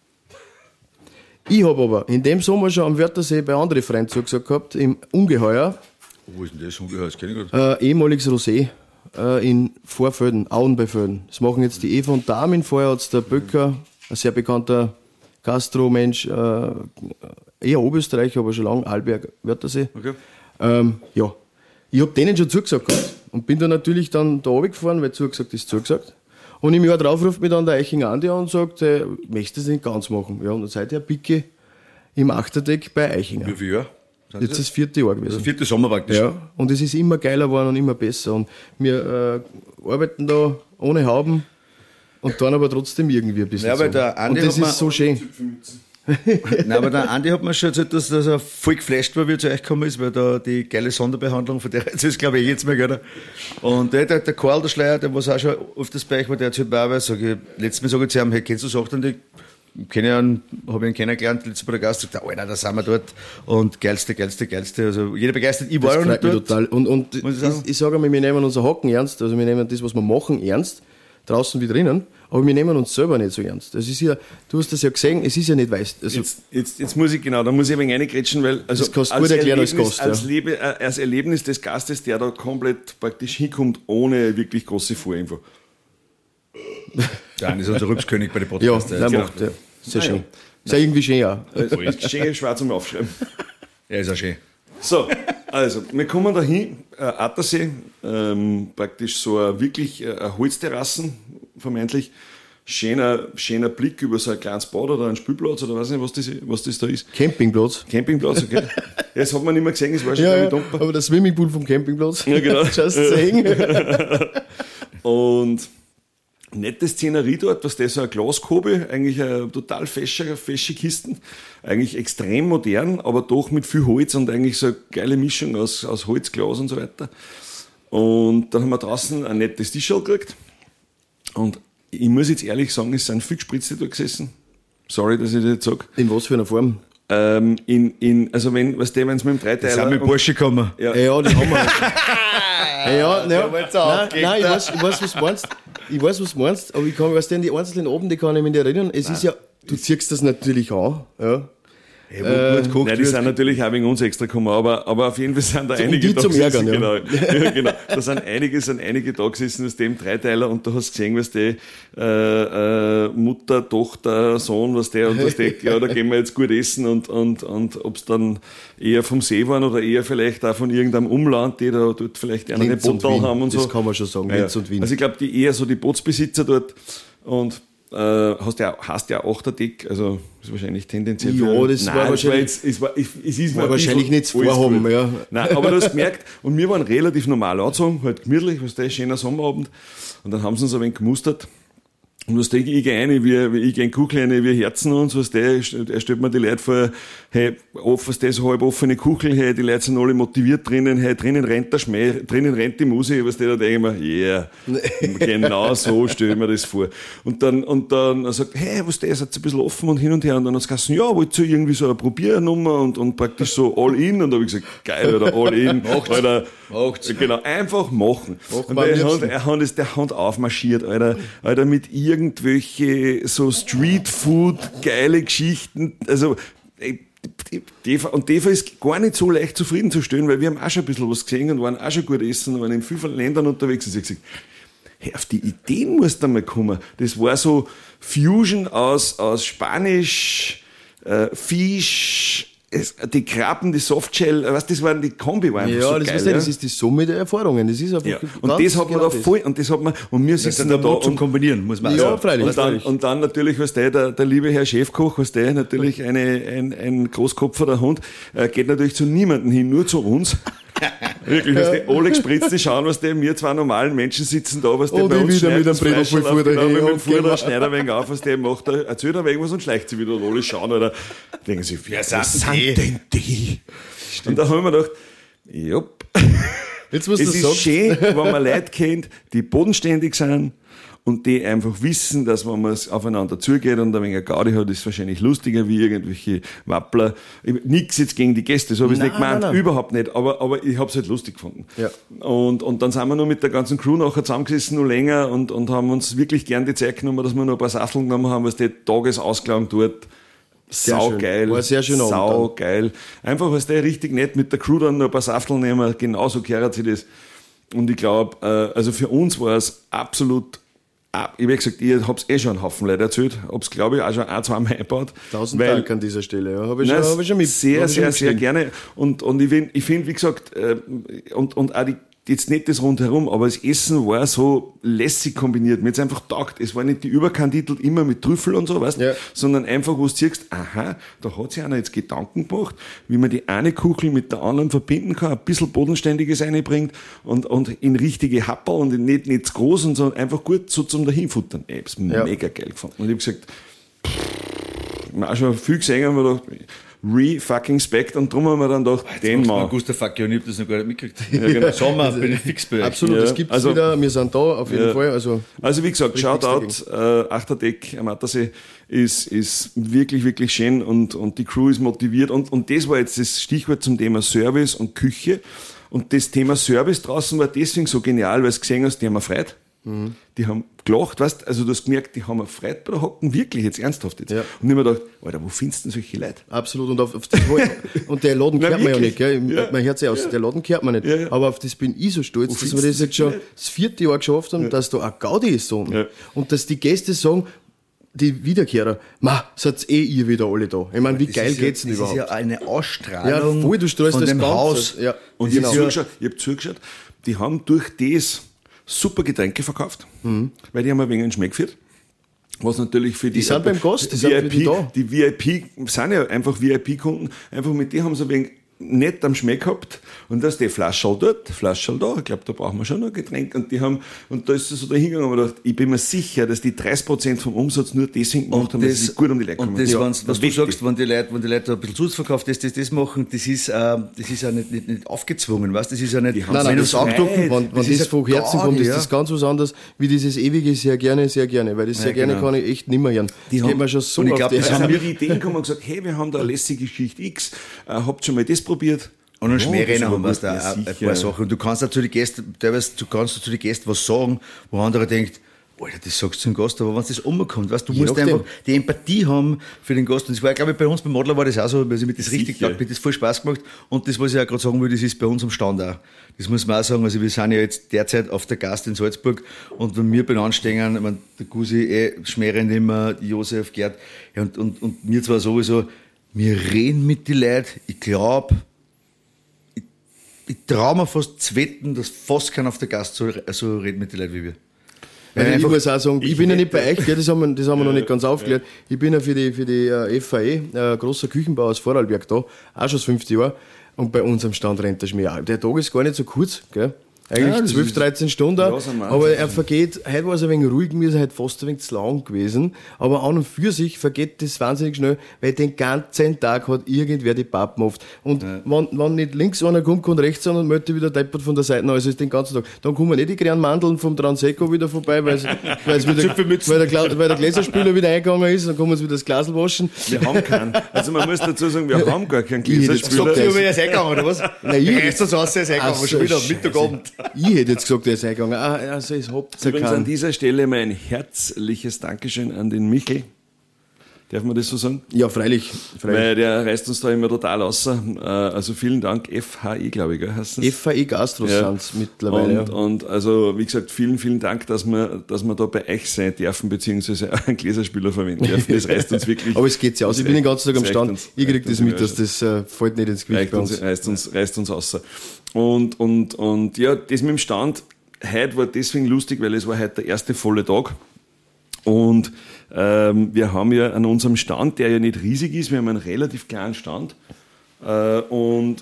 Ich habe aber in dem Sommer schon am Wörthersee bei anderen Freunden zugesagt gehabt, im Ungeheuer. Wo ist denn das Ungeheuer? Das kenne ich gerade. Ehemaliges Rosé in Vorfelden, Auen bei Felden. Das machen jetzt die Eva und Damen. Vorher hat es der Böcker, ein sehr bekannter Gastro-Mensch, eher Oberösterreich, aber schon lange, Arlberg, Wörthersee. Okay. Ich habe denen schon zugesagt gehabt und bin dann natürlich dann da runtergefahren, weil zugesagt ist zugesagt. Und im Jahr drauf ruft mich dann der Eichinger Andi an und sagt, hey, möchtest du das nicht ganz machen? Ja, und dann seid ihr Picke im Achterdeck bei Eichinger. Wie viel Jahr? Jetzt ist das 4. Jahr gewesen. Das 4. Sommer praktisch. Ja, und es ist immer geiler geworden und immer besser. Und wir arbeiten da ohne Hauben und dann aber trotzdem irgendwie ein bisschen. Ja, weil der Andi und das ist so schön. Nein, aber der Andi hat mir schon erzählt, dass er voll geflasht war, wie er zu euch gekommen ist, weil da die geile Sonderbehandlung, von der jetzt ist, glaube ich, jetzt mal, gell? Und der Karl, der Schleier, der was auch schon öfters bei euch war, der erzählt mir auch, weil letztes Mal sage ich zu ihm, hey, kennst du Sachen, die habe ich ihn kennengelernt, letztes Mal der Gast, sagt, Alter, da sind wir dort und geilste, also jeder begeistert, ich war das auch nicht dort. Total. Und ich sage einmal, wir nehmen unser Hocken ernst, also wir nehmen das, was wir machen, ernst, draußen wie drinnen, aber wir nehmen uns selber nicht so ernst. Das ist ja, du hast das ja gesehen, es ist ja nicht weiß. Also jetzt muss ich da muss ich ein wenig reingrätschen, weil also das kannst du gut erklären als Gast. Als Erlebnis des Gastes, der da komplett praktisch hinkommt, ohne wirklich große Vorinfo. Ja, das ist unser Rübskönig bei den Podcasts. Ja, der macht, ja. Sehr schön. Ist ja irgendwie schön, ja. Schön schwarz zum Aufschreiben. Ja, ist auch schön. So, also, wir kommen da hin, Attersee, praktisch so wirklich Holzterrassen, vermeintlich. Schöner Blick über so ein kleines Bad oder einen Spielplatz oder weiß nicht, was das da ist. Campingplatz, okay. Das hat man nicht mehr gesehen, das war schon ja, aber der Swimmingpool vom Campingplatz. Ja, genau. Just saying. Und nette Szenerie dort, was das so eine Glaskobe, eigentlich eine total fesche Kisten, eigentlich extrem modern, aber doch mit viel Holz und eigentlich so eine geile Mischung aus Holz, Glas und so weiter. Und dann haben wir draußen ein nettes Tischl gekriegt und ich muss jetzt ehrlich sagen, es sind viel Gespritzte da gesessen. Sorry, dass ich das jetzt sage. In was für einer Form? Also wenn es mit dem Dreiteiler... sind mit Porsche gekommen. Ja, die haben wir. Nein, ich weiß, was du meinst. Was du meinst, aber ich weiß die einzelnen Abende kann ich mich nicht erinnern. Es ist ja, du ziehst das natürlich an, ja. Hey, die sind natürlich auch wegen uns extra gekommen, aber auf jeden Fall sind da einige da gesessen. Genau. Ja, genau. Da sind einige da gesessen aus dem Dreiteiler und du hast gesehen, was die Mutter, Tochter, Sohn, was der, ja, da gehen wir jetzt gut essen und ob es dann eher vom See waren oder eher vielleicht auch von irgendeinem Umland, die da dort vielleicht eine Bootal haben und so. Das kann man schon sagen, Linz und Wien. Also ich glaube, die eher so die Bootsbesitzer dort und hast ja auch der Deck, also ist wahrscheinlich tendenziell. Ja, das war wahrscheinlich nicht das Vorhaben, ja. Nein, aber du hast gemerkt, und wir waren relativ normal angezogen, halt gemütlich, was der schöner Sommerabend, und dann haben sie uns ein wenig gemustert. Und was denke ich gehe rein, wie ich gehe in Kuchel rein, wie Herzen und so, er stellt mir die Leute vor, hey, was das so halb offene Kuchel, hey, die Leute sind alle motiviert drinnen, hey, drinnen rennt der Schmäh, drinnen rennt die Musik, was der da denke ich mir, yeah, genau so stelle ich mir das vor. Und dann sagt, hey, was der ist jetzt ein bisschen offen und hin und her, und dann hat es gesagt, ja, wollt ihr irgendwie so eine Probiernummer und praktisch so all in, und da habe ich gesagt, geil, oder all in, Alter, genau, einfach machen. Und der Hand aufmarschiert, Alter, mit irgendwelche so Streetfood, geile Geschichten, also und DEFA ist gar nicht so leicht zufriedenzustellen, weil wir haben auch schon ein bisschen was gesehen und waren auch schon gut essen und waren in vielen Ländern unterwegs und ich gesagt, hey, auf die Ideen musst du mal kommen. Das war so Fusion aus Spanisch, Fisch, die Krabben, die Softshell, das waren die Kombi, war einfach so geil. Das ist die Summe der Erfahrungen. Das ist einfach und das hat man da voll, und wir sitzen da zum Kombinieren, muss man sagen. Freilich. Und dann natürlich, was der liebe Herr Chefkoch, was der natürlich ein großkopferer Hund, geht natürlich zu niemandem hin, nur zu uns. Wirklich, was die alle gespritzt, die schauen, was wir zwei normalen Menschen sitzen da, was der bei uns wieder mit einem Bredel voll vor der mit dem Fuder schneidet ein wenig auf, was der macht, erzählt er irgendwas und schleicht sich wieder alle schauen, oder denken sie, wer sind denn die? Und da haben wir gedacht, jupp, es ist schön, wenn man Leute kennt, die bodenständig sind, und die einfach wissen, dass wenn man aufeinander zugeht und ein wenig Gaudi hat, ist es wahrscheinlich lustiger wie irgendwelche Wappler. Nix jetzt gegen die Gäste, so habe ich es nicht gemeint, überhaupt nicht, aber ich habe es halt lustig gefunden. Ja. Und dann sind wir noch mit der ganzen Crew nachher zusammengesessen, noch länger und haben uns wirklich gern die Zeit genommen, dass wir noch ein paar Safteln genommen haben, was der Tagesausklang dort. Saugeil. War sehr schön. Saugeil. Einfach, was der richtig nett mit der Crew dann noch ein paar Safteln nehmen, genauso gehört sich das. Und ich glaube, also für uns war es absolut. Ich habe gesagt, ich habe es schon einen Haufen Leute erzählt, habe es, glaube ich, auch schon ein, zwei Mal eingebaut. 1000 Dank an dieser Stelle, ja. Habe ich schon mit. Sehr gerne. Und ich finde, wie gesagt, und auch jetzt nicht das rundherum, aber das Essen war so lässig kombiniert. Mir hat's einfach taugt. Es war nicht die überkandidelt immer mit Trüffel und so, weißt, sondern einfach, wo du siehst, aha, da hat sich einer jetzt Gedanken gemacht, wie man die eine Kuchel mit der anderen verbinden kann, ein bisschen Bodenständiges reinbringt und in richtige Happer und nicht zu groß und so, einfach gut so zum Dahinfuttern. Ich hab's mega geil gefunden. Und ich hab gesagt, ich hab auch schon viel gesehen, haben wir gedacht, Re-fucking-Spect, und drum haben wir dann gedacht, den mal. Guster Fuck, ich hab das noch gar nicht mitgekriegt. Ja, genau. Sommer bin ich fix bei euch. Absolut, das gibt's wieder, wir sind da, auf jeden Fall. Also wie gesagt, Shoutout, Achterdeck am Attersee ist wirklich, wirklich schön und die Crew ist motiviert und das war jetzt das Stichwort zum Thema Service und Küche, und das Thema Service draußen war deswegen so genial, weil du gesehen hast, die haben erfreut. Die haben gelacht, weißt, also du hast gemerkt, die haben Freude bei der Hocken, wirklich, jetzt ernsthaft jetzt. Ja. Und ich habe mir gedacht, Alter, wo findest du denn solche Leute? Absolut, und der Laden kehrt man ja nicht, gell? Man hört sich aus, der Laden kehrt man nicht. Ja. Aber auf das bin ich so stolz, dass wir das jetzt schon das 4. Jahr geschafft haben, dass da auch Gaudi ist so. Ja. Und dass die Gäste sagen, die Wiederkehrer, seid ihr wieder alle da. Ich meine, wie geil geht's denn überhaupt? Das ist ja eine Ausstrahlung, ja, voll, du strahlst von das dem Haus. Ja. Und genau. Ich habe zugeschaut, die haben durch das super Getränke verkauft, weil die haben ein wenig einen Schmeck geführt. Was natürlich für die sind beim Gast, die VIP sind ja einfach VIP-Kunden, einfach mit denen haben sie ein wenig nicht am Schmeck gehabt, und dass die Flascherl dort, Flascherl da, ich glaube, da brauchen wir schon noch ein Getränk, und da ist es so dahingegangen, und ich dachte, ich bin mir sicher, dass die 30% vom Umsatz nur deswegen gemacht haben, dass sie gut um die Leute kommen. Und das, was du sagst, wenn die Leute ein bisschen Zusatzverkauf, das machen, das ist ja nicht aufgezwungen, weißt, das ist ja nicht, wenn du es angucken, wenn das von Herzen kommt, ist das ganz was anderes, wie dieses ewige sehr gerne, weil das sehr gerne kann ich echt nicht mehr hören. Das geht mir schon so auf die Hand. Haben wir die Ideen gekommen und gesagt, hey, wir haben da eine lässige Geschichte X, habt schon mal das probiert? Und einen Schmährenner haben wir da ein paar Sachen. Und du kannst zu den Gästen was sagen, wo andere denkt, Alter, das sagst du zum Gast, aber wenn es das umkommt, weißt du, musst einfach die Empathie haben für den Gast. Und das war, glaube ich, bei uns beim Modler war das auch so, weil ich mir das richtig gesagt habe, mir das voll Spaß gemacht. Und das, was ich auch gerade sagen will, das ist bei uns am Stand auch. Das muss man auch sagen. Also wir sind ja jetzt derzeit auf der Gast in Salzburg, und wenn wir beieinander stehen, ich meine, der Gusi, Schmährenner immer, Josef, Gerd, und wir zwar sowieso, wir reden mit den Leuten. Ich glaube, ich traue mir fast zu wetten, dass fast keiner auf der Gast so redet mit den Leuten wie wir. Ich muss auch sagen, ich bin ja nicht bei euch, gell, das haben wir noch nicht ganz aufgeklärt. Ich bin ja für die FAE, großer Küchenbau aus Vorarlberg da, auch schon das 5. Jahr. Und bei uns am Stand rennt der Schmäh. Der Tag ist gar nicht so kurz, gell? Eigentlich 12, 13 Stunden, aber er vergeht, heute war es ein wenig ruhig, mir ist heute fast ein wenig zu lang gewesen, aber an und für sich vergeht das wahnsinnig schnell, weil den ganzen Tag hat irgendwer die Pappen oft. Und wenn nicht links einer kommt rechts an und meldet wieder deppert von der Seite, also ist den ganzen Tag. Dann kommen nicht die kleinen Mandeln vom Transeco wieder vorbei, weil der Gläserspüler wieder eingegangen ist, dann kommen sie wieder das Glasl waschen. Wir haben keinen. Also man muss dazu sagen, wir haben gar keinen Gläserspüler. Ich hätte jetzt eingegangen, oder was? Nein, ich hätte das aus, er ist eingegangen, schon wieder am Mittagabend. Ich hätte jetzt gesagt, er ist eingegangen. Also es habt übrigens an dieser Stelle mein herzliches Dankeschön an den Michel. Darf man das so sagen? Ja, freilich. Weil der reißt uns da immer total raus. Also vielen Dank, FHI, glaube ich, heißt es? FHI Gastros sind es mittlerweile. Und also, wie gesagt, vielen Dank, dass wir da bei euch sein dürfen, beziehungsweise einen Gläserspieler verwenden dürfen. Das reißt uns wirklich. Aber es geht ja aus. Ich bin den ganzen Tag am Stand. Ich kriege das mit, dass das fällt nicht ins Gewicht bei uns. Reißt uns raus. Und ja, das mit dem Stand, heute war deswegen lustig, weil es war heute der erste volle Tag. Und wir haben ja an unserem Stand, der ja nicht riesig ist, wir haben einen relativ kleinen Stand. Und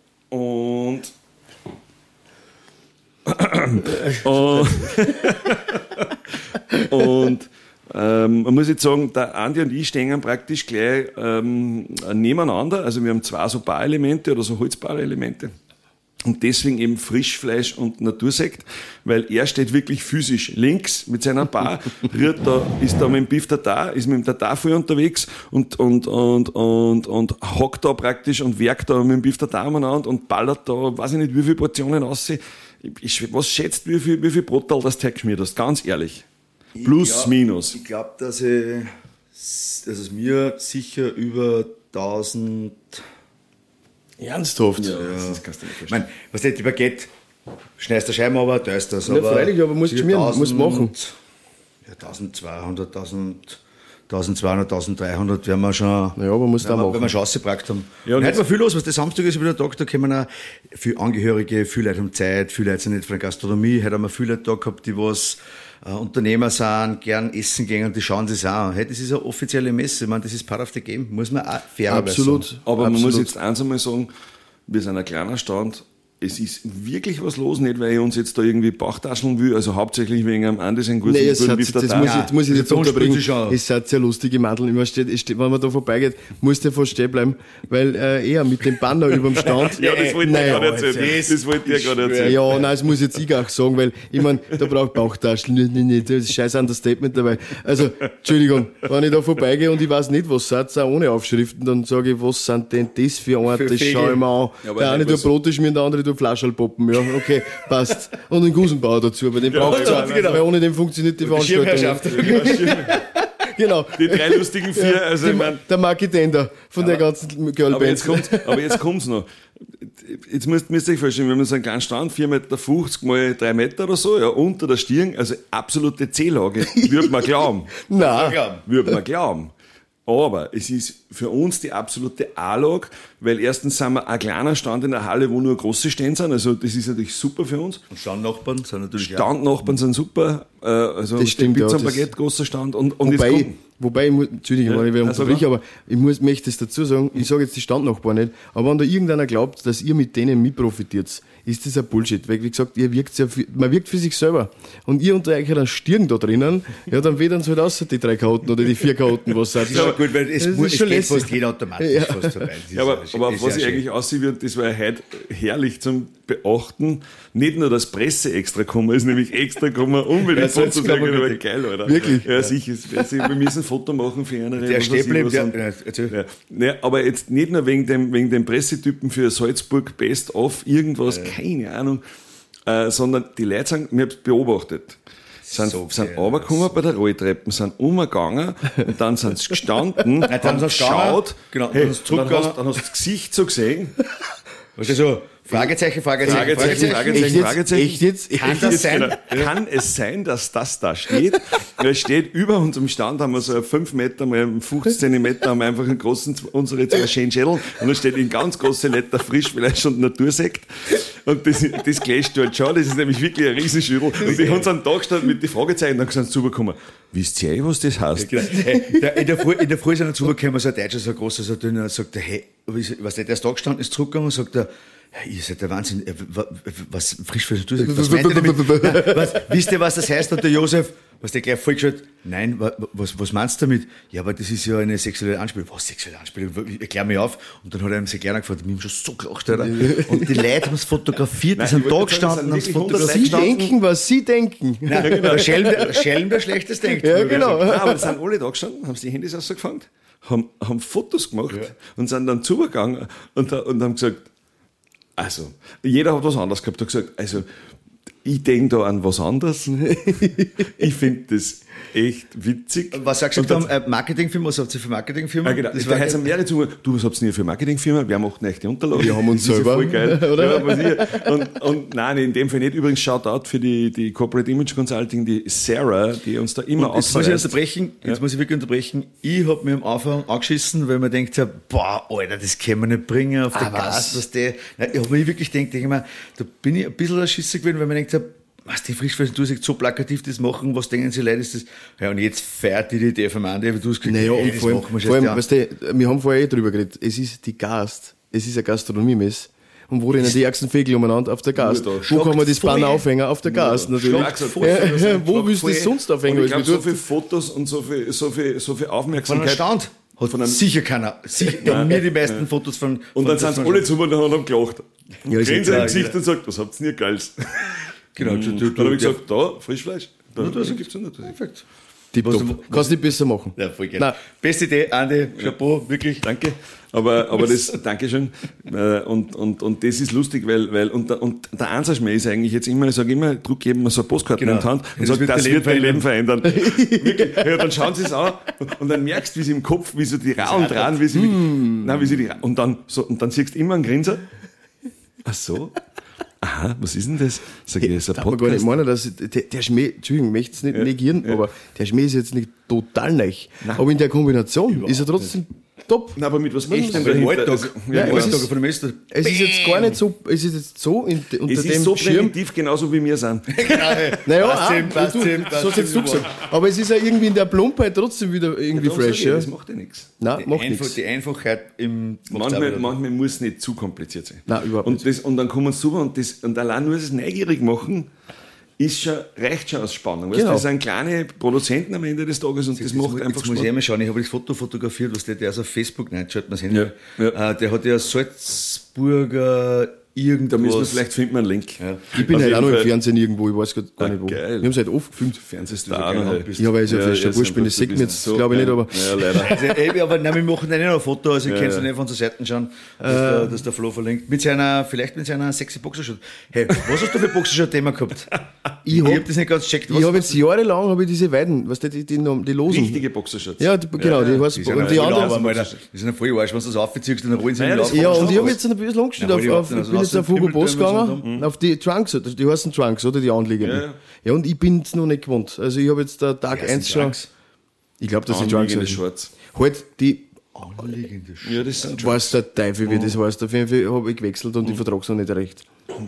man muss jetzt sagen, der Andi und ich stehen praktisch gleich nebeneinander. Also wir haben zwei so Barelemente oder so Holzbarelemente. Und deswegen eben Frischfleisch und Natursekt, weil er steht wirklich physisch links mit seiner Bar, ist da mit dem Beef Tartar, ist mit dem Tartar voll unterwegs und hockt da praktisch und werkt da mit dem Beef Tartar umeinander und ballert da, weiß ich nicht, wie viele Portionen raus. Was schätzt, wie viel Brotteil das du geschmiert hast? Ganz ehrlich. Plus, minus. Ich glaube, dass es mir sicher über 1000... Ernsthaft? Ja. Das kannst du nicht verstehen. Was die Baguette, schneidest du Scheiben aber, da ist das. Ja, freilich, aber musst du schmieren, musst machen. Ja, 1200, 1200, 1300 werden wir schon, ja, aber musst machen. Wenn wir schon ausgebracht haben. Ja, und heute war viel los, was der Samstag ist, wieder der Tag, da kommen auch viele Angehörige, viele Leute haben Zeit, viele Leute sind nicht von der Gastronomie, heute haben wir viele Leute da gehabt, die was Unternehmer sind, gern essen gehen und die schauen sich an. Hey, das ist eine offizielle Messe. Ich meine, das ist part of the game. Muss man auch fairerweise sagen. Absolut. Aber man muss jetzt eins einmal sagen, wir sind ein kleiner Stand. Es ist wirklich was los, nicht weil ich uns jetzt da irgendwie Bauchtascheln will, also hauptsächlich wegen einem Andi sein guten Beef Tartar. Das muss ich jetzt unterbringen. Es sind sehr lustige Mandeln. Immer steht, wenn man da vorbeigeht, muss der fast stehen bleiben, weil eher mit dem Banner über dem Stand. Ja, das wollte ich gerade erzählen. Das wollte ich gerade erzählen. Ja, nein, das muss jetzt ich auch sagen, weil ich meine, da braucht Bauchtascheln. Das ist scheiß Understatement dabei. Also, Entschuldigung, wenn ich da vorbeigehe und ich weiß nicht, was es auch ohne Aufschriften, dann sage ich, was sind denn das für Orte? Das schaue ich mir an. Ja, der eine tut Brote schmieren, der andere Flascherl poppen, ja, okay, passt. Und einen Gusenbauer dazu, aber den braucht es auch, weil ohne den funktioniert die Veranstaltung. Genau. Die drei lustigen vier, also ich mein, der Marky Tender von der ganzen Girlband. Aber jetzt kommt's noch. Jetzt müsst ihr euch vorstellen, wir haben so einen kleinen Stand, 4,50 Meter mal 3 Meter oder so, ja, unter der Stirn, also absolute C-Lage, würde man glauben. Nein. Würde man glauben. Aber es ist für uns die absolute A-Lage, weil erstens sind wir ein kleiner Stand in der Halle, wo nur große Stände sind, also das ist natürlich super für uns. Und Standnachbarn sind natürlich Standnachbarn sind super, also das stimmt, Pizza und Baguette, großer Stand. Und wobei ich muss, Entschuldigung, wenn ich wieder unterbreche, aber möchte es dazu sagen, ich sage jetzt die Standnachbarn nicht, aber wenn da irgendeiner glaubt, dass ihr mit denen mitprofitiert, ist das ein Bullshit, weil wie gesagt, man wirkt für sich selber und ihr unter euch einen Stirn da drinnen, ja, dann wedern sie halt aus, die 3 Chaoten oder die 4 Chaoten, was seid. Das ist aber gut, weil es geht fast jeder automatisch fast vorbei. Ja, aber was ich eigentlich aussehen wird, das war ja heute herrlich zum Beachten, nicht nur das Presse extra kommen, ist nämlich extra kommen, unbedingt Fotos zu sagen, aber geil, oder? Wirklich? Ja, sicher. Wir müssen ein Foto machen für einen. Der stehen bleibt, ja. Aber jetzt nicht nur wegen dem Pressetypen für Salzburg Best of irgendwas, keine Ahnung, sondern die Leute sagen, ich habe es beobachtet. Sind runtergekommen bei der Rolltreppe, sind umgegangen und dann sind sie gestanden, haben geschaut, genau, dann hast du das Gesicht so gesehen. Was ist so? Fragezeichen. Echt jetzt? Kann es sein, dass das da steht? Es steht über unserem Stand, haben wir so 5 Meter mal 50 Zentimeter, haben wir einfach einen großen, unsere 2 schönen Schädel, und da steht in ganz große Letter Frischfleisch und Natursekt. Und das clasht halt schon, das ist nämlich wirklich ein Riesenschüttel. Und die haben dann da gestanden mit den Fragezeichen, dann sind sie zugekommen. Wisst ihr, was das heißt? In der Früh sind dann zugekommen, so ein Deutscher, so ein großer, so dünner, sagt er, hey, was der ist da gestanden, ist zurückgegangen und sagt er, hey, ihr seid der Wahnsinn, was Frischfleisch und Natursekt, was meint ihr damit? Wisst ihr, was das heißt? Und der Josef, was der gleich vollgeschaut, nein, was meinst du damit? Ja, aber das ist ja eine sexuelle Anspielung. Was, sexuelle Anspielung? Erklär mir auf. Und dann hat er ihm sehr gerne gefragt, wir haben schon so gelacht, oder? Und die Leute haben es fotografiert, die sind da gestanden, haben es fotografiert. Sie denken, was sie denken. Nein, genau. Schelm, der Schlechtes denkt. Ja, genau. Nein, aber die sind alle da gestanden, haben sich die Handys rausgefangen, haben Fotos gemacht und sind dann zugegangen und haben gesagt, also, jeder hat was anderes gehabt, hat gesagt, also, ich denke da an was anderes. Ich finde das echt witzig. Was sagst du da? Marketingfirma? Was habt ihr für Marketingfirma? Ja, genau. Da heißt mehrere zu, du, was habt ihr für Marketingfirma? Wer macht nicht die Unterlagen? Wir haben uns selber. Voll geil. Oder? Und nein, in dem Fall nicht. Übrigens, Shoutout für die Corporate Image Consulting, die Sarah, die uns da immer ausreißt. Jetzt muss ich wirklich unterbrechen. Ich habe mir am Anfang angeschissen, weil man denkt, boah, Alter, das können wir nicht bringen auf der Gas. Ich habe mir wirklich gedacht, da bin ich ein bisschen ein Schisser gewesen, weil man denkt, was die Frischfleisch, du sagst so plakativ das machen, was denken sie Leute, ist das? Ja, und jetzt fährt die Idee vom anderen, aber du hast gesagt, naja, und vor allem, weißt du, wir haben vorher drüber geredet, es ist die Gast, es ist eine Gastronomie-Messe. Und wo rennen die ärgsten Vögel umeinander? Auf der Gast. Wo kann man das Banner aufhängen? Auf der Gast, natürlich. Wo willst du das sonst aufhängen? Und ich glaube, so viele Fotos und so viel Aufmerksamkeit. Von einem Stand. Hat sicher keiner. Sicher, mir die meisten Fotos von. Und dann sind sie alle zu mir und haben gelacht. Ja, Grinsen sein Gesicht und sagt, was habt ihr denn Geiles? Genau. Dann habe ich gesagt, da, Frischfleisch. Da gibt's es nicht. Perfekt. Kannst nicht besser machen. Ja, voll geil. Beste Idee, Andi, Chapeau, wirklich. Danke. Aber das, Dankeschön. Und das ist lustig, weil der Ansatz ist eigentlich jetzt immer, ich sage immer, druck jedem so eine Postkarte in die Hand und sage, das wird dein Leben verändern. Wirklich. Ja, dann schauen sie es an und dann merkst du, wie sie im Kopf, wie so die Rauen dran, wie sie und dann siehst du immer einen Grinser. Ach so. Aha, was ist denn das? Sag ich, das ist ein Podcast. Ich gar nicht meinen, dass der Schmäh, Entschuldigung, ich möchte es nicht negieren, aber der Schmäh ist jetzt nicht total neu. Aber in der Kombination ist er trotzdem top. Nein, aber mit was Echtem dahinter. Es ist jetzt gar nicht so, es ist jetzt so unter dem Schirm. Es ist so primitiv, genauso wie wir sind. Naja, so hast jetzt du gesagt. Aber es ist ja irgendwie in der Plumpheit trotzdem wieder irgendwie fresh. Das macht ja nichts. Nein, macht nichts. Die Einfachheit im... Manchmal muss es nicht zu kompliziert sein. Nein, überhaupt nicht. Und dann kommen sie rüber und allein nur das neugierig machen, reicht schon als Spannung. Genau. Das sind kleine Produzenten am Ende des Tages und das macht einfach Spaß. Jetzt muss ich einmal schauen, ich habe das Foto fotografiert, was der ist auf Facebook, nein, schaut man es hin. Ja. Der hat ja Salzburger irgendwas. Da müssen wir vielleicht finden wir einen Link. Ja. Ich bin halt auch noch im Fernsehen irgendwo, ich weiß gar nicht wo. Geil. Wir haben es halt oft gefilmt. Fernsehstar. Ja, weil ich ja fest ein Bursch bin, das sieht man jetzt, glaube ich nicht, aber... Ja, leider. Aber nein, wir machen dann noch ein Foto, also ihr könnt es nicht von der Seite schauen, dass der Flo verlinkt. Vielleicht mit seiner sexy Boxershot. Hey, was hast du für Boxershot-Thema gehabt? Ich hab das nicht ganz gecheckt. Ich habe jetzt jahrelang diese Weiden, was die losen. Richtige Boxershots. Ja, genau, die heißt... Und die anderen... Die sind ja voll Arsch, wenn du das aufziehst, dann rollen sie in den Ja, und ich habe jetzt ein bisschen umgestellt ich bin jetzt auf Hugo Boss gegangen, auf die Trunks, die heißen Trunks, oder die anliegenden. Ja, und ich bin es noch nicht gewohnt. Also ich habe jetzt da Tag 1 schon... Ich glaube, dass die Trunks sind. Shorts. Halt die... Anliegende Shorts. Ja, das sind weiß der Teufel, wie das heißt. Auf jeden Fall habe ich gewechselt und ich vertrage es noch nicht recht.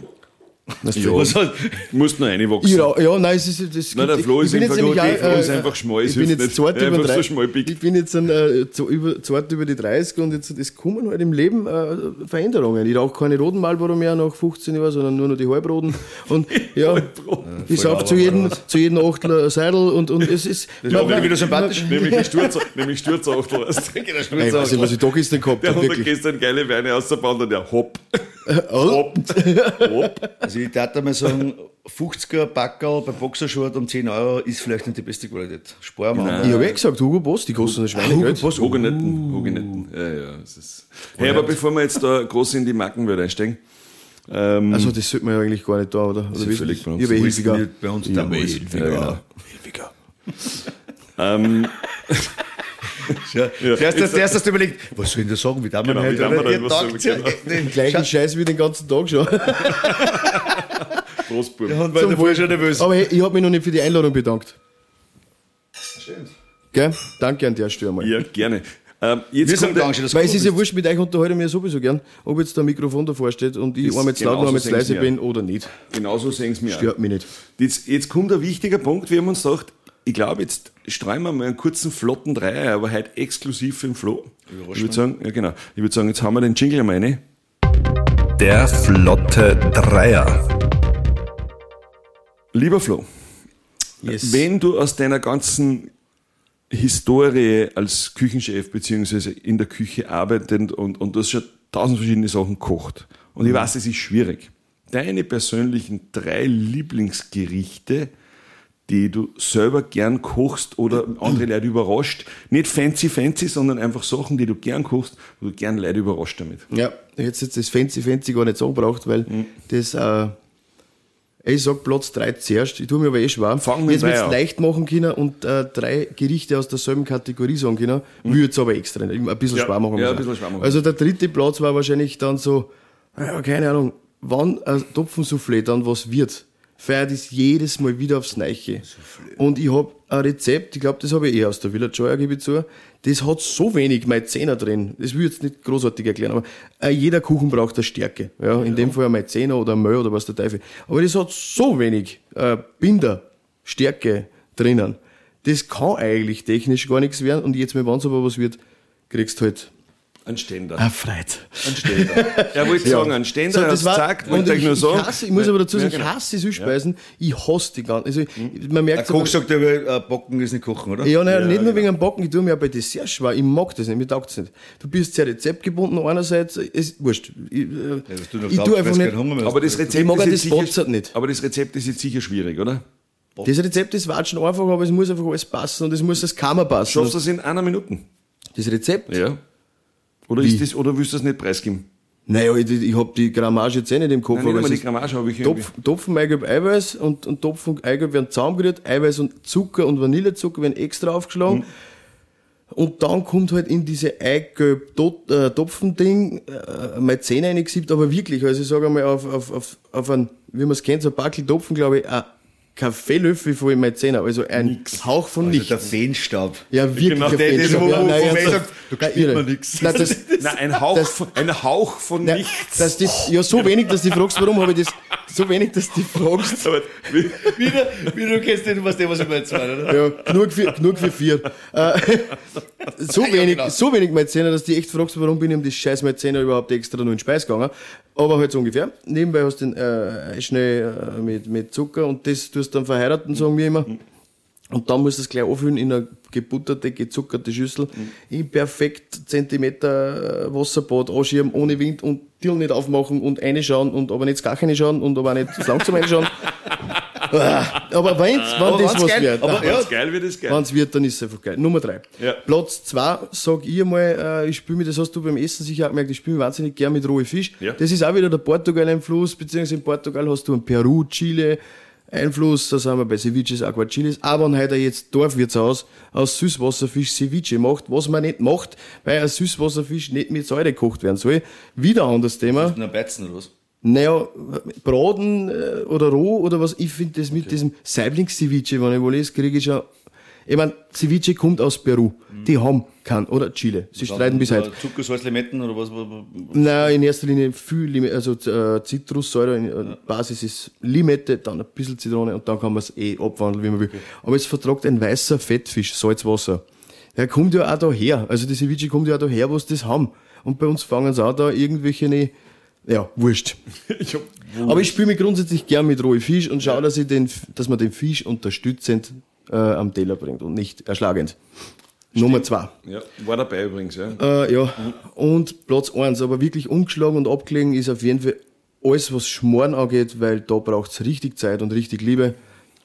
Musst noch reinwachsen. Ja, nein, es ist das. Nein, der Flo ist einfach schmal. Ich bin jetzt zart über 30. Ich bin jetzt zart über die 30 und jetzt es kommen halt im Leben Veränderungen. Ich rauche keine roten Marlboro mehr nach 15 Jahren, sondern nur noch die Halbroten. Und ja, ich sauf zu jedem Achtler Seidel und es ist. Das ist wieder sympathisch. Nämlich Sturzachtel. Ich weiß nicht, was ich da gestern gehabt habe. Der hat gestern geile Weine ausgebaut und der hopp. Also ich darf mal sagen, 50er Packerl bei Boxershort um 10 € ist vielleicht nicht die beste Qualität. Sparen wir an. Ich habe gesagt, Hugo Boss, die kosten ein Schweinegeld. Hugonetten. Ja. Hey, aber bevor wir jetzt da groß in die Markenwelt einsteigen. Also das sollte man ja eigentlich gar nicht da, oder? Das ist völlig bei uns. Ich habe Hilfiger. Bei uns Hilfiger. Zuerst hast du überlegt, was soll ich denn da sagen, wie darf man heute den gleichen Scheiß wie den ganzen Tag schon. Großbub. Und weil der vorher schon nervös. Aber hey, ich habe mich noch nicht für die Einladung bedankt. Schön. Gell? Danke an der Stelle mal. Ja, gerne. Jetzt kommt weil es ist ja wurscht, mit euch unterhalte ich mich ja sowieso gern, ob jetzt ein Mikrofon davor steht und ich einmal jetzt laut und einmal jetzt leise bin oder nicht. Genauso sehen es mir Stört mich nicht. Jetzt kommt ein wichtiger Punkt, wir haben uns gedacht, ich glaube, jetzt streuen wir mal einen kurzen, flotten Dreier, aber heute exklusiv für den Flo. Ich würde sagen, jetzt haben wir den Jingle mal rein. Der flotte Dreier. Lieber Flo, wenn du aus deiner ganzen Historie als Küchenchef beziehungsweise in der Küche arbeitend und du hast schon 1000 verschiedene Sachen gekocht und ich weiß, es ist schwierig. Deine persönlichen 3 Lieblingsgerichte, die du selber gern kochst oder andere Leute überrascht. Nicht fancy, sondern einfach Sachen, die du gern kochst, wo du gern Leute überrascht damit. Ja, jetzt das fancy gar nicht sagen braucht, weil das Ich sag Platz 3 zuerst. Ich tue mir aber schwer. Fangen wir jetzt an. leicht machen können und 3 Gerichte aus derselben Kategorie sagen können, würde es aber extra nicht. Ein bisschen schwer machen. ein bisschen schwer machen. Also der 3. Platz war wahrscheinlich dann so, keine Ahnung, wann ein Topfensoufflé dann was wird, feiert es jedes Mal wieder aufs Neiche. Und ich hab ein Rezept, ich glaube, das habe ich aus der Village Joya, gebe ich zu, das hat so wenig Maizena drin, das will ich jetzt nicht großartig erklären, aber jeder Kuchen braucht eine Stärke. Ja, in dem Fall ein Maizena oder ein Mehl oder was der Teufel. Aber das hat so wenig Binderstärke drinnen. Das kann eigentlich technisch gar nichts werden und jetzt, wenn es aber was wird, kriegst du halt ein Ständer. Freit. Ein Ständer. Er wollte sagen, ein Ständer, so, das zack, wollte ich nur sagen. Ich muss aber dazu sagen, ich hasse Süßspeisen, ich hasse die ganzen. Also, man merkt Ein Koch sagt, der Backen ist nicht kochen, oder? Ja, nein, nicht nur wegen dem Backen, ich tue mir auch bei Dessert schwer, ich mag das nicht, mir taugt es nicht. Du bist sehr rezeptgebunden einerseits, ist wurscht. Ich tue einfach nicht. Aber das Rezept ich mag ist das Botzert nicht. Aber das Rezept ist jetzt sicher schwierig, oder? Das Rezept ist watschen einfach, aber es muss einfach alles passen und es muss das Kammer passen. Schaffst du das in einer Minute? Das Rezept? Ja. Oder willst du das nicht preisgeben? Naja, ich hab die Grammage jetzt nicht im Kopf. Nein, aber die Grammage habe ich irgendwie. Topfen, Eigelb, Eiweiß und Topfen und Eigelb werden zusammengerührt, Eiweiß und Zucker und Vanillezucker werden extra aufgeschlagen. Und dann kommt halt in diese Eigelb-Topfen-Ding Maizena reingesiebt, aber wirklich, also ich sage einmal auf einen, wie man es kennt, so ein Backel Topfen, glaube ich, ein Kaffeelöffel voll Maizena, also ein Hauch von nichts. Der Feenstaub. Ja, wirklich. Genau, ein das, wo man Feenstaub. sagt, du kriegst mir nichts. Nein, Ein Hauch von nichts. So wenig, dass du fragst, warum habe ich das, so wenig, dass du fragst. Aber Wie du kennst nicht, was ich meine, oder? Ja, genug für 4. So wenig Maizena, dass du echt fragst, warum bin ich um das scheiß Maizena überhaupt extra nur in den Speis gegangen. Aber halt so ungefähr. Nebenbei hast du den Schnee mit Zucker und das tust du dann verheiraten, sagen wir immer. Und dann musst du es gleich auffüllen in eine gebutterte, gezuckerte Schüssel, in perfekt Zentimeter Wasserbad anschieben, ohne Wind und Till nicht aufmachen und reinschauen und aber nicht gar keine schauen und aber nicht langsam reinschauen. Aber wenn das was geil, wird. Aber ja, geil wird es geil. Wenn es wird, dann ist es einfach geil. Nummer 3. Ja. Platz 2, sag ich einmal, ich spiele mir, das hast du beim Essen sicher auch gemerkt, ich spiele wahnsinnig gern mit rohem Fisch. Ja. Das ist auch wieder der Portugal-Einfluss, beziehungsweise in Portugal hast du einen Peru, Chile, Einfluss, da sind wir bei Ceviches, Aguachiles. Aber wenn heute jetzt Dorfwirtshaus aus Süßwasserfisch Ceviche macht, was man nicht macht, weil ein Süßwasserfisch nicht mit Säure gekocht werden soll. Wieder ein anderes Thema. Ist das ein Beizen oder was? Naja, Braten oder roh oder was, ich finde das mit diesem Saiblings-Ceviche, wenn ich wohl lese, kriege ich schon. Ich meine, Ceviche kommt aus Peru. Die haben keinen, oder Chile. Sie streiten bis heute. Zucker, Salz, Limetten oder was? Nein, in erster Linie viel Limette, also Zitrussäure, Basis ist Limette, dann ein bisschen Zitrone und dann kann man es abwandeln, wie man will. Aber es vertragt ein weißer Fettfisch, Salzwasser. Der kommt ja auch daher. Also die Ceviche kommt ja auch daher, wo sie das haben. Und bei uns fangen sie auch da irgendwelche, ja, wurscht. Aber ich spiele mich grundsätzlich gern mit rohem Fisch und schaue, dass man den Fisch unterstützend am Teller bringt und nicht erschlagend. Stimmt. Nummer 2. Ja, war dabei übrigens, ja. Ja. Und Platz 1, aber wirklich umgeschlagen und abgelegen ist auf jeden Fall alles, was Schmoren angeht, weil da braucht es richtig Zeit und richtig Liebe.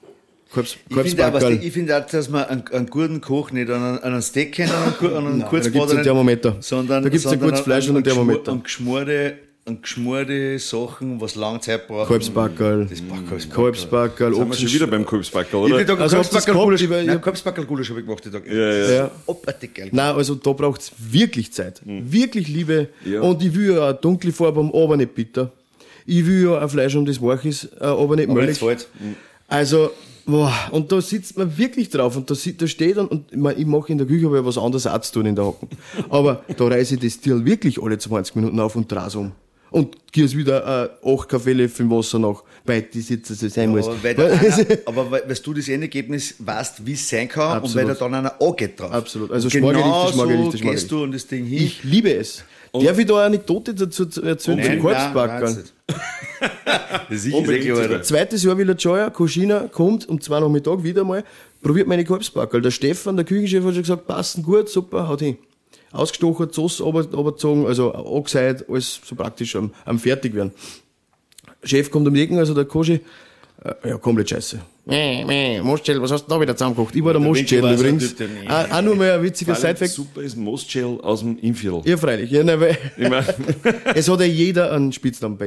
Ich finde auch, dass man einen guten Koch nicht an einen Steak kennt, an einen Kurzbraten, da gibt's einen Thermometer. Sondern da gibt's ein gutes Fleisch und einen Thermometer. Und geschmorte Sachen, was lange Zeit braucht. Kalbsbackerl. Kalbsbackerl. Sind wir schon wieder beim Kalbsbackerl, oder? Kalbsbackerl-Gulasch habe ich gemacht, die Tag. Ja. Nein, also da braucht es wirklich Zeit. Wirklich Liebe. Ja. Und ich will ja eine dunkle Farbe haben, aber nicht bitter. Ich will ja ein Fleisch, das weich ist, aber nicht möllig. Also, boah, und da sitzt man wirklich drauf und da steht dann, und ich mache in der Küche aber was anderes auch zu tun in der Hocken. Aber da reiße ich das Tier wirklich alle 20 Minuten auf und drehe um. Und gieß wieder 8 Kaffeelöffel im Wasser nach, weil das jetzt so sein muss. Aber weil du das Endergebnis weißt, wie es sein kann. Absolut. Und weil da dann einer angeht drauf. Absolut. Also schmargerichtig. Gehst du und das Ding hin. Ich liebe es. Darf ich da eine Anekdote dazu erzählen zum Kalbsbackerl? Das ist sicher. Zweites Jahr Village Joya, Cousina kommt um 2 Nachmittag wieder mal, probiert meine Kalbsbackerl. Der Stefan, der Küchenchef, hat schon gesagt, passen gut, super, haut hin. Ausgestochen, Sauce runtergezogen, also angeseit, alles so praktisch am fertig werden. Chef kommt um die Ecken, also der Koschi, ja, komplett scheiße. Moschel, was hast du da wieder zusammengekocht? Ich war der Moschel übrigens. Auch nur mal ein witziger Sidefact. Super ist Moschel aus dem Innviertel. Ja, freilich. Ja, nein, weil es hat ja jeder einen Spitznamen bei ihm.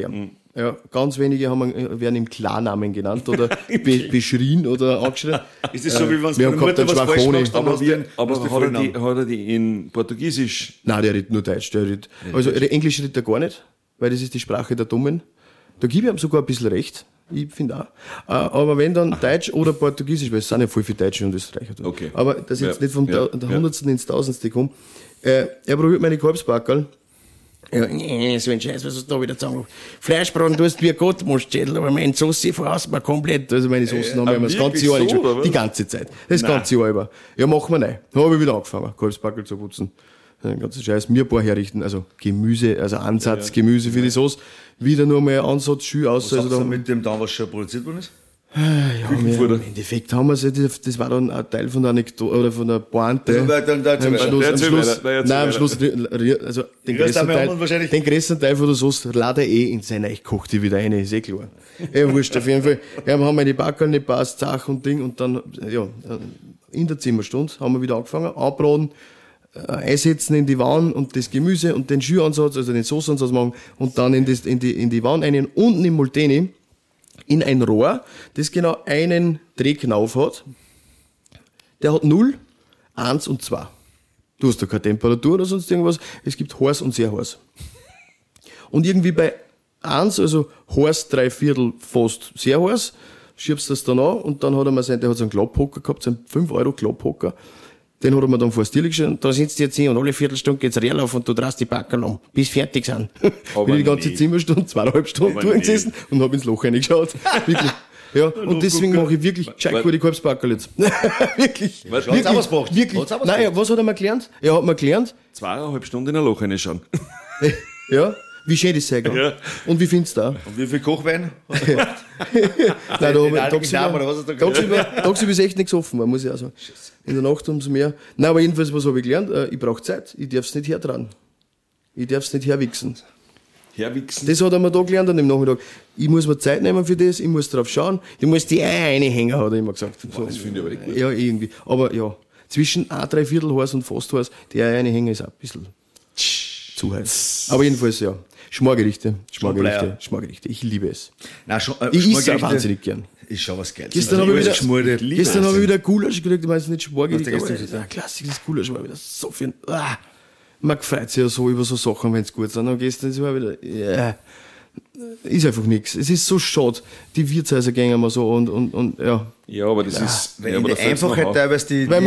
Ja, ganz wenige werden im Klarnamen genannt oder beschrien oder angeschrien. Ist das so, wie wenn wir haben gehabt einen Schwachone. Aber hat er die in Portugiesisch? Nein, der redet nur Deutsch. Also Englisch redet er gar nicht, weil das ist die Sprache der Dummen. Da gebe ich ihm sogar ein bisschen recht. Ich finde auch. Aber wenn dann Deutsch oder Portugiesisch, weil es sind ja voll viele Deutsche und Österreicher da. Okay. Aber dass ich jetzt nicht vom Hundertsten ins Tausendste komme. Er probiert meine Kalbsbackerl. Ja, so ein Scheiß, was hast du da wieder sagen? Fleischbraten tust wie Gott, Mostschädel, aber meine Soße verhaust mir komplett. Also meine Soßen haben wir das ganze Jahr nicht schon. Die ganze Zeit. Das ganze Jahr über. Ja, machen wir rein. Dann habe ich wieder angefangen, Kalbsbackerl zu putzen. Den ganzen Scheiß mir ein paar herrichten, also Gemüse, also Ansatz Gemüse für die Soße. Wieder nur mal Ansatz, Schü aus. Was also da mit dem dann, was schon produziert worden ist? Ja, im Endeffekt haben wir es, das war dann ein Teil von der Anekdote oder von der Pointe. Am Schluss, also den größten Teil von der Soße lade in seine gekochte wieder rein, ist klar. Ja, wurscht, auf jeden Fall. Ja, wir haben meine Backerl nicht passt, Zach und Ding und dann, ja, in der Zimmerstunde haben wir wieder angefangen, anbraten, einsetzen in die Wanne und das Gemüse und den Schüansatz, also den Soßenansatz machen und dann in die Wanne rein, unten im Multeni, in ein Rohr, das genau einen Drehknauf hat. Der hat 0, 1 und 2. Du hast da keine Temperatur oder sonst irgendwas. Es gibt heiß und sehr heiß. Und irgendwie bei 1, also heiß, 3/4 fast sehr heiß, schiebst das dann an und dann hat er mir der hat so einen Klapphocker gehabt, so einen 5 € Klapphocker. Den hat er mir dann vor das Tier geschrieben, da sitzt du jetzt hin und alle Viertelstunde geht's real auf und du drehst die Backerl um, bis fertig sind. Bin die ganze Zimmerstunde, 2,5 Stunden durchgesessen und hab ins Loch reingeschaut. Wirklich. Ja, und deswegen mache ich wirklich gescheit gute Kalbsbackerl jetzt. Wirklich. Wirklich. Nein, was hat er mir gelernt? Er hat mir gelernt. 2,5 Stunden in ein Loch reinschauen. Ja. Wie schön das sein kann. Ja. Und wie findest du da? Und wie viel Kochwein? Nein, tagsüber ist echt nichts offen, muss ich auch sagen. In der Nacht umso mehr. Nein, aber jedenfalls, was habe ich gelernt? Ich brauche Zeit. Ich darf es nicht hertragen. Ich darf es nicht herwichsen. Das hat er mir da gelernt an dem Nachmittag. Ich muss mir Zeit nehmen für das, ich muss drauf schauen, ich muss die Eier reinhängen, hat er immer gesagt. So. Das finde ich aber nicht gut. Ja, irgendwie. Aber ja, zwischen 3/4 heiß und fast heiß, die Eier reinhängen ist auch ein bisschen zu heiß. Aber jedenfalls, ja. Schmargerichte. Ich liebe es. Nein, ich esse auch wahnsinnig gern. Ist schon was Geiles. Gestern habe ich wieder Gulasch gekriegt, ich meine, es ist nicht Schmargerichte, aber klassisches Gulasch war wieder so viel. Man freut sich ja so über so Sachen, wenn es gut sind. Und gestern war wieder, ist einfach nichts. Es ist so schade. Die Wirtshäuser gehen immer so und ja. Ja, aber das ist, weil in der Einfachheit teilweise die wir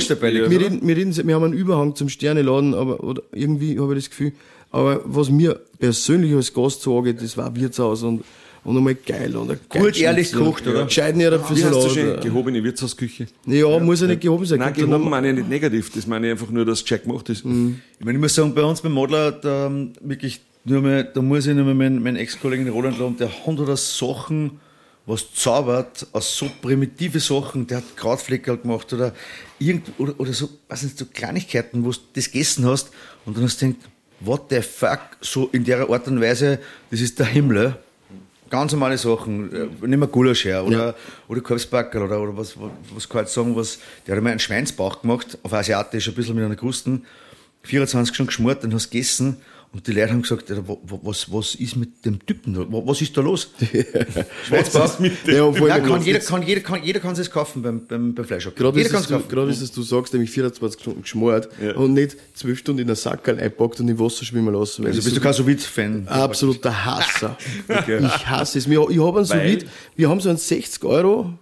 haben einen Überhang zum Sterneladen, aber oder irgendwie habe ich das Gefühl, aber was mir persönlich als Gast so angeht, das war ein Wirtshaus und einmal geil. Und gut ehrlich gekocht, oder? Gescheiten ja für Salat. Gehobene Wirtshausküche. Ja, muss ja nicht gehoben sein. Nein, gehoben meine ich nicht negativ. Das meine ich einfach nur, dass es gescheit gemacht ist. Mhm. Ich meine, ich muss sagen, bei uns beim Modler, da wirklich nur mal, da muss ich nur mal meinen Ex-Kollegen Roland loben, der hat da Sachen, was zaubert, aus so primitive Sachen, der hat Krautfleckerl gemacht oder so, was sind so Kleinigkeiten, wo du das gegessen hast und dann hast du gedacht, what the fuck, so in der Art und Weise, das ist der Himmel. Ganz normale Sachen, nicht mehr Gulasch her oder Kalbsbackerl oder was kann ich jetzt sagen, der hat mir einen Schweinsbauch gemacht, auf asiatisch, ein bisschen mit einer Krusten, 24 Stunden geschmort, dann hast du gegessen und die Leute haben gesagt, was ist mit dem Typen da? Was ist da los? Schweinsbauch mit dem Typen. Jeder kann es kaufen beim Fleischhocker. Gerade ist es, du sagst, nämlich 24 Stunden geschmort und nicht 12 Stunden in einen Sackerl einpackt und im Wasser schwimmen lassen. Also bist du kein Sous-Vide-Fan? Absoluter Hasser. Okay. Ich hasse es. Ich habe einen Sous-Vide, wir haben so einen 60 €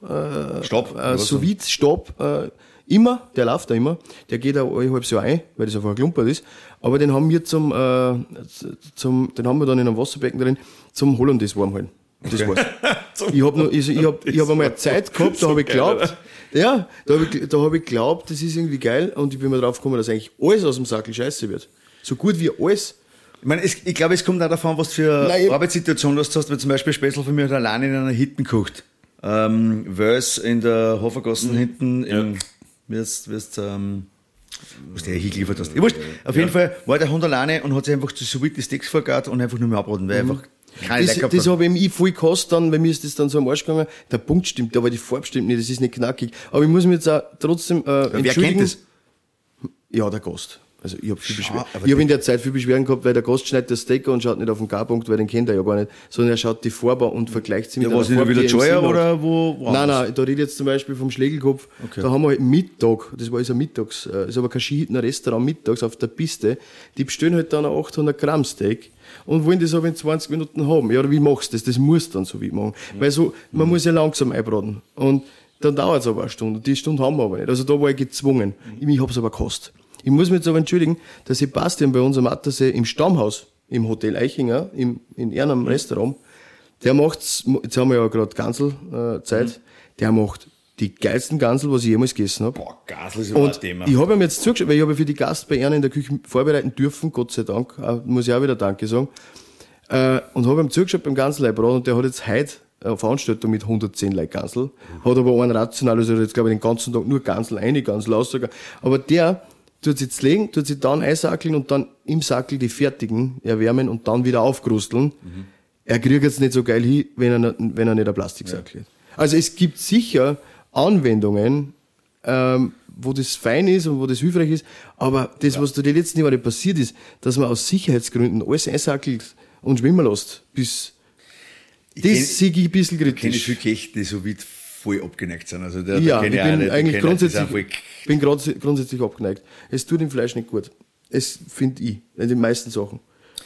Sous-Vide-Stab, immer, der läuft da immer, der geht auch ein halbes Jahr ein, weil das einfach ein Klumpert ist. Aber den haben wir den haben wir dann in einem Wasserbecken drin, zum Hollandaise warm halten. Das war's. Ich hab einmal Zeit gehabt, da habe ich geglaubt, da habe ich geglaubt, das ist irgendwie geil und ich bin mir drauf gekommen, dass eigentlich alles aus dem Sackel scheiße wird. So gut wie alles. Ich glaube, es kommt auch davon, was für Arbeitssituation du hast, weil zum Beispiel Spätzl von mir hat alleine in einer Hütte gekocht. Wels in der Hofergassen hinten was der hier geliefert hast. Auf jeden Fall war der Hund alleine und hat sich einfach zu Sous-Vide die Steaks vorgehauen und einfach nur mehr abroten, weil einfach keine Lecker Das habe ich voll gehasst dann, weil mir ist das dann so am Arsch gegangen. Der Punkt stimmt, aber die Farbe stimmt nicht, das ist nicht knackig. Aber ich muss mich jetzt auch trotzdem entschuldigen. Wer kennt das? Ja, der Gast. Also ich habe in der Zeit viel Beschwerden gehabt, weil der Gast schneidet das Steak und schaut nicht auf den K-Punkt, weil den kennt er ja gar nicht, sondern er schaut die Farbe und vergleicht sie mit einer Farbe, wieder Joyer oder wo? Nein, da rede ich jetzt zum Beispiel vom Schlegelkopf. Okay. Da haben wir halt Mittag, das war mittags, ist aber kein Skihütner Restaurant, mittags auf der Piste, die bestellen halt dann ein 800 Gramm Steak und wollen das aber in 20 Minuten haben. Ja, wie machst du das? Das muss dann so wie machen. Weil so, man muss ja langsam einbraten. Und dann dauert es aber eine Stunde. Die Stunde haben wir aber nicht. Also da war ich gezwungen. Ich habe es aber gekostet. Ich muss mich jetzt aber entschuldigen, der Sebastian bei uns am Attersee im Stammhaus, im Hotel Eichinger, in einem Restaurant, der macht's, jetzt haben wir ja gerade Ganselzeit, der macht die geilsten Gansel, was ich jemals gegessen habe. Boah, Gansel ist immer ein Thema. Ich habe ihm jetzt zugeschaut, weil ich habe für die Gast bei Erna in der Küche vorbereiten dürfen, Gott sei Dank, muss ich auch wieder Danke sagen, und habe ihm zugeschaut beim Ganselleibrat und der hat jetzt heute eine Veranstaltung mit 110 Leute Gansel, hat aber einen rational, also jetzt glaube ich den ganzen Tag nur Gansel, eine Gansel aussagen, aber der tut sie jetzt legen, tut sie dann einsackeln und dann im Sackel die fertigen erwärmen und dann wieder aufkrusteln. Er kriegt jetzt nicht so geil hin, wenn er nicht ein Plastiksackel hat. Also es gibt sicher Anwendungen, wo das fein ist und wo das hilfreich ist, aber das, was da die letzten Jahre passiert ist, dass man aus Sicherheitsgründen alles einsackelt und schwimmen lässt, das sehe ich ein bisschen kritisch. Ich kenne viele Köche, die so weit voll abgeneigt sind. Also ich bin eigentlich grundsätzlich abgeneigt. Es tut dem Fleisch nicht gut. Es finde ich, in den meisten Sachen.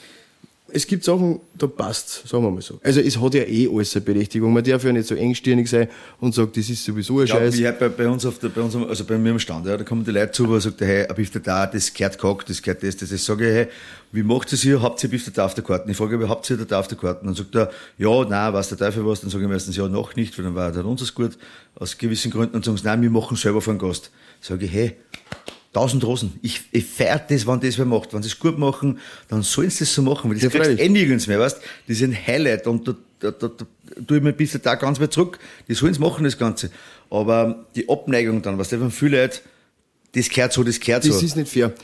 Es gibt Sachen, da passt, sagen wir mal so. Also es hat ja alles eine Berechtigung. Man darf ja nicht so engstirnig sein und sagt, das ist sowieso ein Scheiß. Ja, bei uns also bei mir am Stand, ja, da kommen die Leute zu, und sagt, hey, ein Beef Tartar, das gehört gehackt, das gehört das. Ich sage, hey, wie macht ihr es hier? Habt ihr Beef Tartar auf der Karten? Ich frage, habt ihr Tartar auf der Karten? Dann sagt er, ja, nein, weiß der Teufel was. Dann sage ich meistens, ja, noch nicht, weil dann war dann unseres gut, aus gewissen Gründen. Und sagen sie, nein, wir machen selber für einen Gast. Sage ich, hey, 1000 Rosen. Ich feiere das, wenn das wer macht. Wenn sie es gut machen, dann sollen sie das so machen, weil das kriegst du nirgends mehr, weißt? Das ist ein Highlight und da tue ich mir ein bisschen da ganz weit zurück. Die sollen es machen, das Ganze. Aber die Abneigung dann, was der von vielen Leuten, das gehört so, das gehört so. Das ist nicht fair.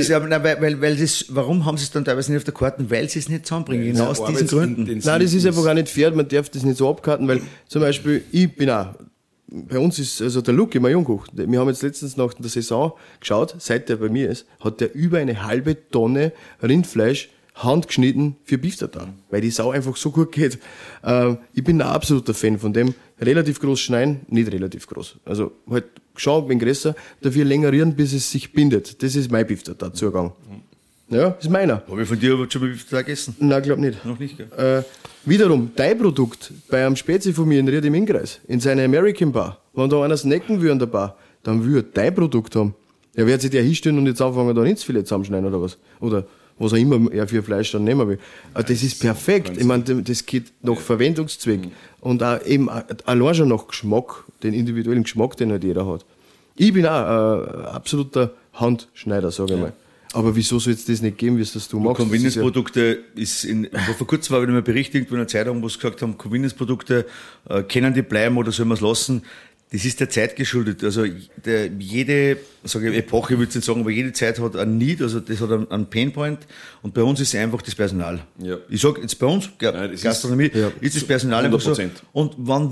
Warum haben sie es dann teilweise nicht auf der Karte? Weil sie es nicht zusammenbringen. Genau aus diesen Gründen. Nein, das ist einfach auch nicht fair. Man darf das nicht so abkarten, weil zum Beispiel, ich bin auch, bei uns ist, also der Luki, mein Jungkoch, wir haben jetzt letztens nach der Saison geschaut, seit der bei mir ist, hat der über eine halbe Tonne Rindfleisch handgeschnitten für Beef Tartar, weil die Sau einfach so gut geht. Ich bin ein absoluter Fan von dem. Relativ groß schneiden, nicht relativ groß. Also halt schauen, wenn größer, dafür länger rühren, bis es sich bindet. Das ist mein Beef Tartar Zugang. Ja, das ist meiner. Habe ich von dir schon mal Beef Tartar gegessen? Nein, glaub nicht. Noch nicht, gell? Wiederum, dein Produkt bei einem Spezi von mir in Ried im Innkreis, in seiner American Bar, wenn da einer snacken will an der Bar, dann will er dein Produkt haben. Er wird sich der hinstellen und jetzt anfangen, da Rindsfilet zusammenschneiden oder was. Oder was er immer er für Fleisch dann nehmen will. Das ist perfekt. Ich meine, das geht nach Verwendungszweck. Und auch eben allein schon nach Geschmack, den individuellen Geschmack, den halt jeder hat. Ich bin auch ein absoluter Handschneider, sage ich mal. Aber wieso soll es das nicht geben, wie es das du machst? Convenience-Produkte vor kurzem war wieder mal Bericht irgendwo in einer Zeitung, wo sie gesagt haben, Convenience-Produkte, können die bleiben oder sollen wir es lassen? Das ist der Zeit geschuldet. Also jede, sage ich, Epoche würde ich nicht sagen, aber jede Zeit hat einen Need, also das hat einen Painpoint. Und bei uns ist es einfach das Personal. Ja. Ich sage jetzt bei uns, Gastronomie, ist das Personal 100%. Einfach so. Und wann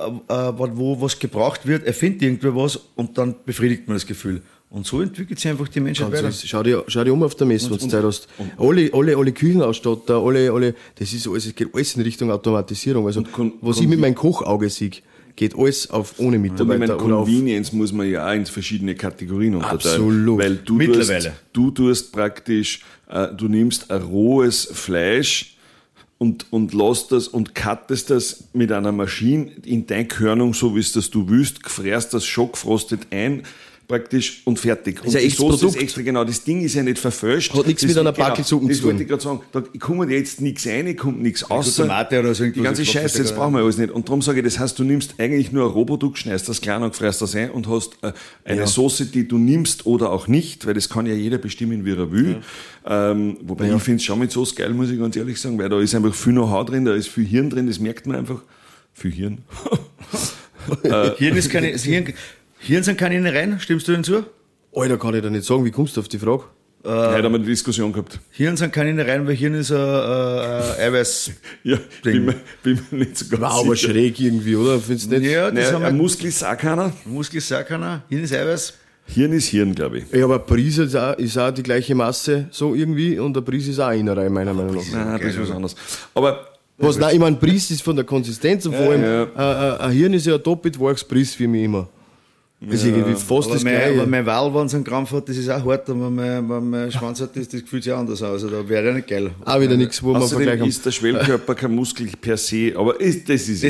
wo was gebraucht wird, erfindet irgendwer was und dann befriedigt man das Gefühl. Und so entwickelt sich einfach die Menschheit weiter. Schau dir um auf der Messe, wenn du Zeit hast. Alle Küchenausstatter, das ist alles, es geht alles in Richtung Automatisierung. Also, was ich mit meinem Kochauge sehe, geht alles auf ohne Mitarbeiter. Und Convenience muss man ja auch in verschiedene Kategorien unterteilen. Absolut. Weil du tust praktisch, du nimmst ein rohes Fleisch und lässt das und cuttest das mit einer Maschine in deine Körnung, so wie es das du willst, gefrierst das schockfrostet ein, praktisch und fertig. Ist ja echt Produkt. Ist extra, genau, das Ding ist ja nicht verfälscht. Hat nichts mit einer Backelsuppe zu tun. Das wollte ich gerade sagen. Da kommt jetzt nichts rein, kommt nichts außer. Tomate oder so. Die ganze Scheiße, das brauchen wir alles nicht. Und darum sage ich, das heißt, du nimmst eigentlich nur ein Rohprodukt, schneidest das klein und fräst das ein und hast eine Soße, die du nimmst oder auch nicht, weil das kann ja jeder bestimmen, wie er will. Ja. Wobei ich finde es schon mit Soße geil, muss ich ganz ehrlich sagen, weil da ist einfach viel Know-how drin, da ist viel Hirn drin, das merkt man einfach. Viel Hirn. Hirn sind keine Innereien, stimmst du hinzu? Alter, kann ich da nicht sagen, wie kommst du auf die Frage? Heute haben wir eine Diskussion gehabt. Hirn sind keine Innereien, weil Hirn ist ein Eiweiß. Ja, bin mir nicht so ganz sicher. Aber schräg irgendwie, oder? Findest du nicht? Ja, ein Muskel ist auch keiner. Muskel ist auch keiner. Hirn ist Eiweiß. Hirn ist Hirn, glaube ich. Ja, aber Prise ist auch die gleiche Masse, so irgendwie, und der Prise ist auch Innerei, meiner Meinung nach. Nein, das ist was anderes. Aber ich meine, Prise ist von der Konsistenz und vor allem, ein Hirn ist ja ein doppelt warches Prise für mich immer. Das ist irgendwie fast aber das Gleiche. Aber mein Wal, wenn es einen Krampf hat, das ist auch hart, und wenn mein Schwanz hat, das fühlt sich anders aus. Also da wäre ja nicht geil. Auch wieder nichts, wo man vergleichen. Ist der Schwellkörper kein Muskel per se, aber das ist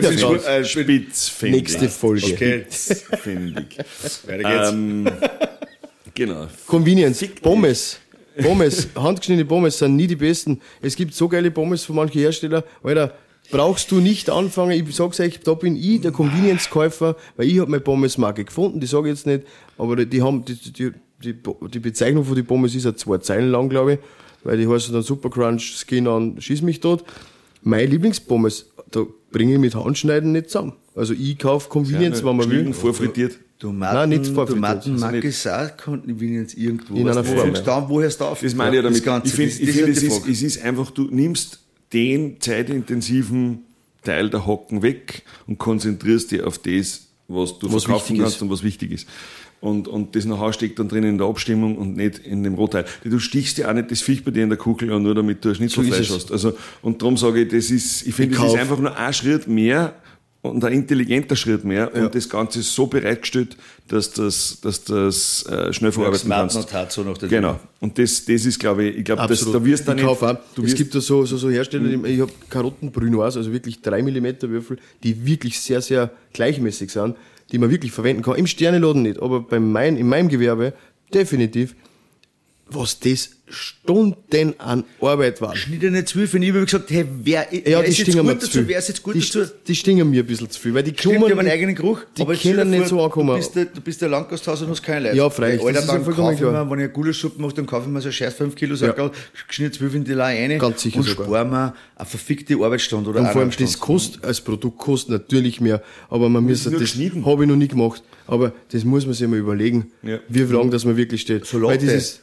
spitz, finde ich. Nächste Folge. Okay, finde ich. Weiter geht's. Genau. Convenience. Pommes, handgeschnittene Pommes sind nie die besten. Es gibt so geile Pommes von manchen Herstellern, Alter, brauchst du nicht anfangen. Ich sag's euch, da bin ich der Convenience-Käufer, weil ich habe meine Pommesmarke gefunden, die sage ich jetzt nicht, aber die haben, die Bezeichnung von den Pommes ist ja 2 Zeilen lang, glaube ich, weil die heißen dann Super Crunch, Skin on, schieß mich tot. Meine Lieblingspommes, da bringe ich mit Handschneiden nicht zusammen. Also ich kaufe Convenience, wenn man will. Vorfrittiert. Nein, nicht vorfrittiert. Tomaten mag es auch Convenience irgendwo. In einer Form. Woher es darf. Das meine ich ja damit. Ich finde, es ist einfach, du nimmst den zeitintensiven Teil der Hocken weg und konzentrierst dich auf das, was du verkaufen kannst und was wichtig ist. Und das Know-how steckt dann drin in der Abstimmung und nicht in dem Rohteil. Du stichst ja auch nicht das Viech bei dir in der Kugel an, nur damit du ein Schnitzelfleisch hast. Also, und darum sage ich, ich finde, das ist einfach nur ein Schritt mehr und ein intelligenter Schritt mehr und das Ganze ist so bereitgestellt, dass das schnell verarbeiten kannst. So noch genau. Und das ist, glaube ich, da wirst du nicht... Es gibt da so Hersteller, ich habe Karottenbrünoise, also wirklich 3 mm Würfel, die wirklich sehr, sehr gleichmäßig sind, die man wirklich verwenden kann. Im Sterneladen nicht, aber in meinem Gewerbe definitiv. Was das Stunden an Arbeit war. Schnittene Zwiebeln, ich habe gesagt, hey, wer ist jetzt gut dazu? Die stingen mir ein bisschen zu viel, weil die kommen... Die haben einen eigenen Geruch, die können nicht so ankommen. Du bist der Landgasthaus und hast keine Leute. Ja, freilich. Alter, dann kaufe ich mir, wenn ich eine Gulaschsuppe mache, dann kaufe ich mir so ein scheiß 5 Kilo Sackerl, geschnittene Zwiebeln, die lasse rein. Ganz sicher und sogar. spare mir eine verfickte Arbeitsstunde oder und vor allem das kostet, als Produkt kostet natürlich mehr, aber man muss das habe ich noch nie gemacht, aber das muss man sich mal überlegen, wie lang das man wirklich steht. So weil dieses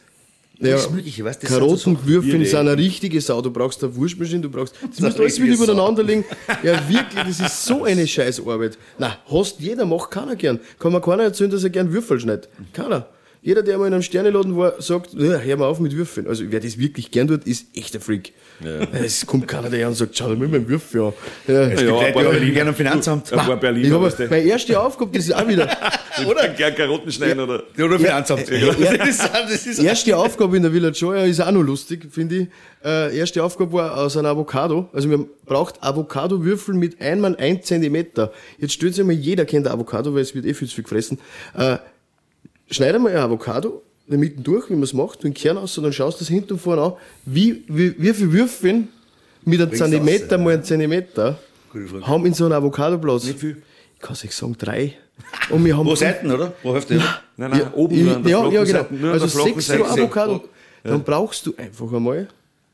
Karottenwürfeln sind eine richtige Sau. Du brauchst eine Wurstmaschine, das muss alles wieder übereinander legen. Ja, wirklich, das ist so eine Scheißarbeit. Na, macht keiner gern. Kann mir keiner erzählen, dass er gern Würfel schneidet. Keiner. Jeder, der mal in einem Sterneladen war, sagt, hör mal auf mit Würfeln. Also, wer das wirklich gern tut, ist echt ein Freak. Ja. Es kommt keiner daher und sagt, schau dir mal meinen Würfel an. Es gibt Leute, die gerne am Finanzamt. Meine erste Aufgabe, das ist auch wieder. Oder gern Karotten schneiden oder Finanzamt. Erste Aufgabe in der Village Joya ist auch noch lustig, finde ich. Erste Aufgabe war aus einem Avocado. Also, man braucht Avocado-Würfel mit 1 Zentimeter. Jetzt stellt sich mal, jeder kennt Avocado, weil es wird viel zu viel gefressen. Schneide mal ein Avocado, mitten durch, wie man es macht, den Kern aus, und dann schaust du das hinten und vorne an, wie viel Würfel mit einem Zentimeter mal einen Zentimeter haben in so einem Avocado-Platz. Nicht viel. Ich kann es euch sagen, 3. Und wir haben Pro Seiten, oder? Pro Hälfte? Nein, oben. Ja, genau. Also 6 Kilo Avocado. Dann brauchst du einfach einmal...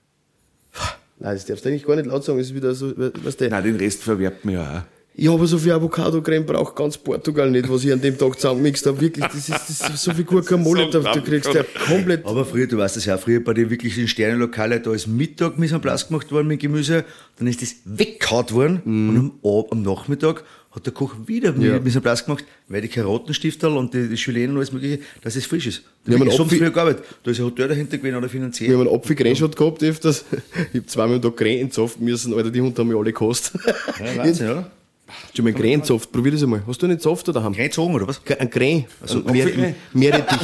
Nein, das darfst du eigentlich gar nicht laut sagen, das ist wieder so, weißt du. Nein, den Rest verwerbt man ja auch. Ja, aber so viel Avocado-Creme braucht ganz Portugal nicht, was ich an dem Tag zusammengemixt habe. Wirklich, das ist so viel Guacamole, du kriegst ja komplett... Aber früher, du weißt das ja, früher bei den wirklichen Sternenlokalen, da ist Mittag Mise en place gemacht worden mit Gemüse, dann ist das weggehauen worden und am Nachmittag hat der Koch wieder Mise en place gemacht, weil die Karotenstifterl und die Julienne und alles mögliche, dass es frisch ist. Da habe ich so früher gearbeitet. Da ist ein Hotel dahinter gewesen oder finanziert. Wir haben einen Apfel-Grenschott gehabt öfters. Ich habe 2 Mal am Tag Gren entzapfen müssen, Alter, die Hunde haben mich alle gekostet. Ja, Wahnsinn, oder? Schon mal Grenzoft, probier das einmal. Hast du nicht Soft oder daheim? Grenzogen oder was? Ein Gren. Also Meerrettich.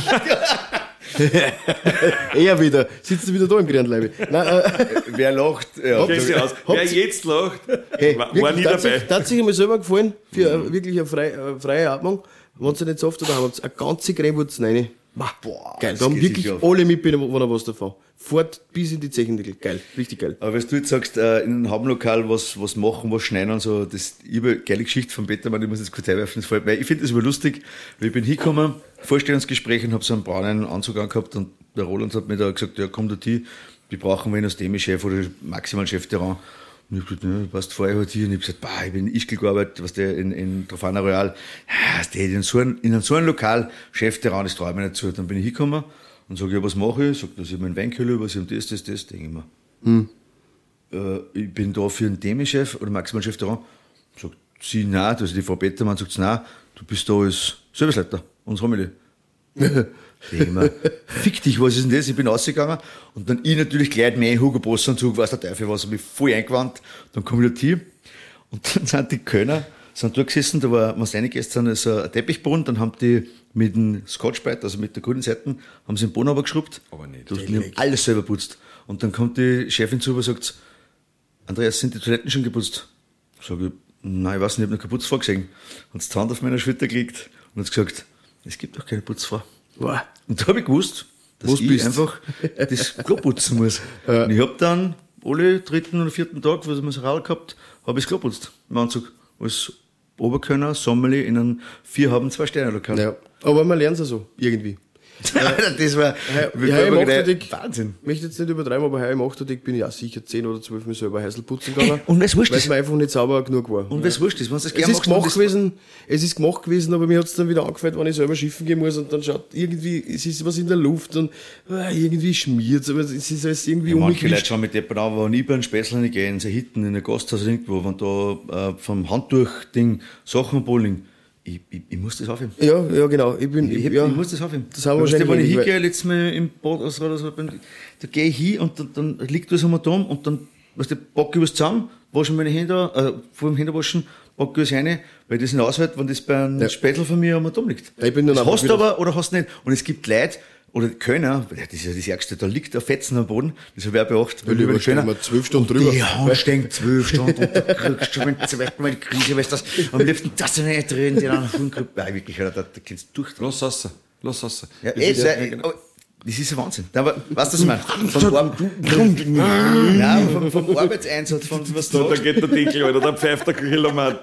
Er wieder. Sitzt du wieder da im Grenleibe? Wer lacht? Ja. Wer jetzt lacht, hey, war nie dabei. Das hat sich einmal selber gefallen, für wirklich eine freie Atmung. Wenn du nicht Soft oder daheim habt, eine ganze Cremewurzel rein. Boah, geil. Da haben wirklich alle mitbekommen was davon. Fort bis in die Zechendeckel. Geil. Richtig geil. Aber wenn du jetzt sagst, in einem Habenlokal was machen, was schneiden und so, ich habe eine geile Geschichte von Petermann, ich muss jetzt kurz einwerfen, das fällt mir. Ich finde das immer lustig, weil ich bin hingekommen, Vorstellungsgespräch, und habe so einen braunen Anzug angehabt, und der Roland hat mir da gesagt, ja, komm dorthin, wir brauchen einen Ostemi-Chef oder maximal Chef-Terrain. Und ich hab gesagt, ne, passt vorher halt hier. Und ich hab gesagt, ich bin in Ischgl gearbeitet, was der in Trofana Royal. Ja, in so einem Lokal, Chef-Terrain, das traue ich mir nicht zu. Dann bin ich hingekommen und sage, ja, was mache ich? Sag, dass ich meinen Weinkühler, was ich das, denke ich mir. Ich bin da für einen Demi-Chef oder maximal Chef-Terrain. Sagt sie, nein, also die Frau Bettermann sagt, nein, du bist da als Serviceleiter, unser Romeli. Immer, fick dich, was ist denn das? Ich bin rausgegangen und dann ich natürlich gleich mein Hugo Boss Anzug, weiß der Teufel was, hab mich voll eingewandt. Dann komme ich dort hin und dann sind die Kölner, sind dort gesessen, da war, wenn sie reingegangen ist, so ein Teppichboden, dann haben die mit dem Scotch-Brite, also mit der grünen Seite, haben sie den Boden runtergeschrubbt. Aber nicht. Die haben alles selber putzt. Und dann kommt die Chefin zu und sagt, Andreas, sind die Toiletten schon geputzt? Sag ich, nein, ich weiß nicht, ich habe noch keine Putzfrau gesehen. Hat die Hand auf meiner Schulter gelegt und hat gesagt, es gibt doch keine Putzfrau. Wow. Und da habe ich gewusst, dass ich einfach das Klo putzen muss. Ja. Und ich habe dann alle 3. oder 4. Tag, wo ich mir so Radl gehabt, habe ich das Klo putzt im Anzug. Als Oberkörner, Sommelier in einem 4-2-Sterne-Lokal. Ja. Aber man lernt es ja so, irgendwie. Das war Wahnsinn. Ich möchte jetzt nicht übertreiben, aber heuer im Achterdeck bin ich auch sicher 10 oder 12 Mal selber Häusl putzen gegangen. Und was wurscht weil es mir einfach nicht sauber genug war. Und was wurscht ist, wenn du das es ist gemacht gewesen, aber mir hat es dann wieder angefallen, wenn ich selber schiffen gehen muss und dann schaut irgendwie, es ist was in der Luft und irgendwie schmiert aber es ist alles irgendwie manche Leute schauen mit jemandem an, wenn ich bei einem Spätzle nicht gehe, in so Hitten, in einem Gasthaus irgendwo, wenn da vom Handtuch-Ding Sachen bowling. Ich muss das aufheben. Ja, genau. Ich muss das aufheben. Das haben wir wahrscheinlich wenn ich hingehe, letztes Mal im Bad oder so, da gehe ich hin und dann liegt das am Atom und dann, packe ich was zusammen, wasche meine Hände, vor dem Händewaschen, packe ich was rein, weil das nicht aushält, wenn das bei einem Spätzle von mir am Atom liegt. Ich bin dann das hast du aber oder hast du nicht. Und es gibt Leute, oder Kölner, das ist ja das Ärgste, da liegt ein Fetzen am Boden, das habe ich auch beachtet. Weil über Kölner 12 Stunden drüber. Die Hand stehen 12 Stunden und da kriegst du schon zweiten Mal die Krise, weißt du, am liebsten das nicht drin, die anderen Hundgruppe. Nein, wirklich, da kannst du durch. Lass raus. Ja, das ist ein Wahnsinn. Aber, weißt du, was ich meine? Vom Arbeitseinsatz, von was du da geht der Deckel, Alter, da pfeift der Kilomat.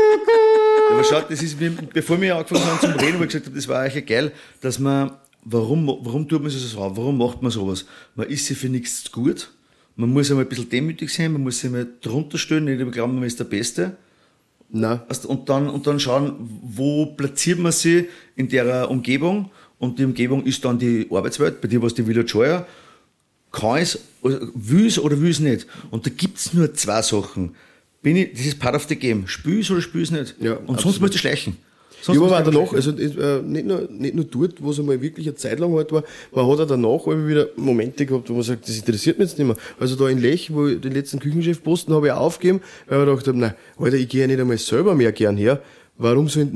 Aber schaut, das ist, bevor wir angefangen haben zum Reden, wo ich gesagt habe, das war eigentlich geil, dass man, warum tut man so raus? Warum macht man sowas? Man ist sich für nichts gut. Man muss einmal ein bisschen demütig sein, man muss sich mal drunter stellen, nicht glauben, man ist der Beste. Nein. Und dann schauen, wo platziert man sich in der Umgebung. Und die Umgebung ist dann die Arbeitswelt, bei dir war es die Villa Joya. Kann es, will es oder will es nicht? Und da gibt es nur 2 Sachen. Das ist part of the game. Spül es oder spül es nicht? Ja, und sonst musst du schleichen. Ja, aber auch danach, also nicht nur dort, wo es einmal wirklich eine Zeit lang halt war, man hat auch danach wieder Momente gehabt, wo man sagt, das interessiert mich jetzt nicht mehr. Also da in Lech, wo ich den letzten Küchenchefposten habe ich aufgegeben, weil ich gedacht habe, nein, Alter, ich gehe ja nicht einmal selber mehr gern her. Warum soll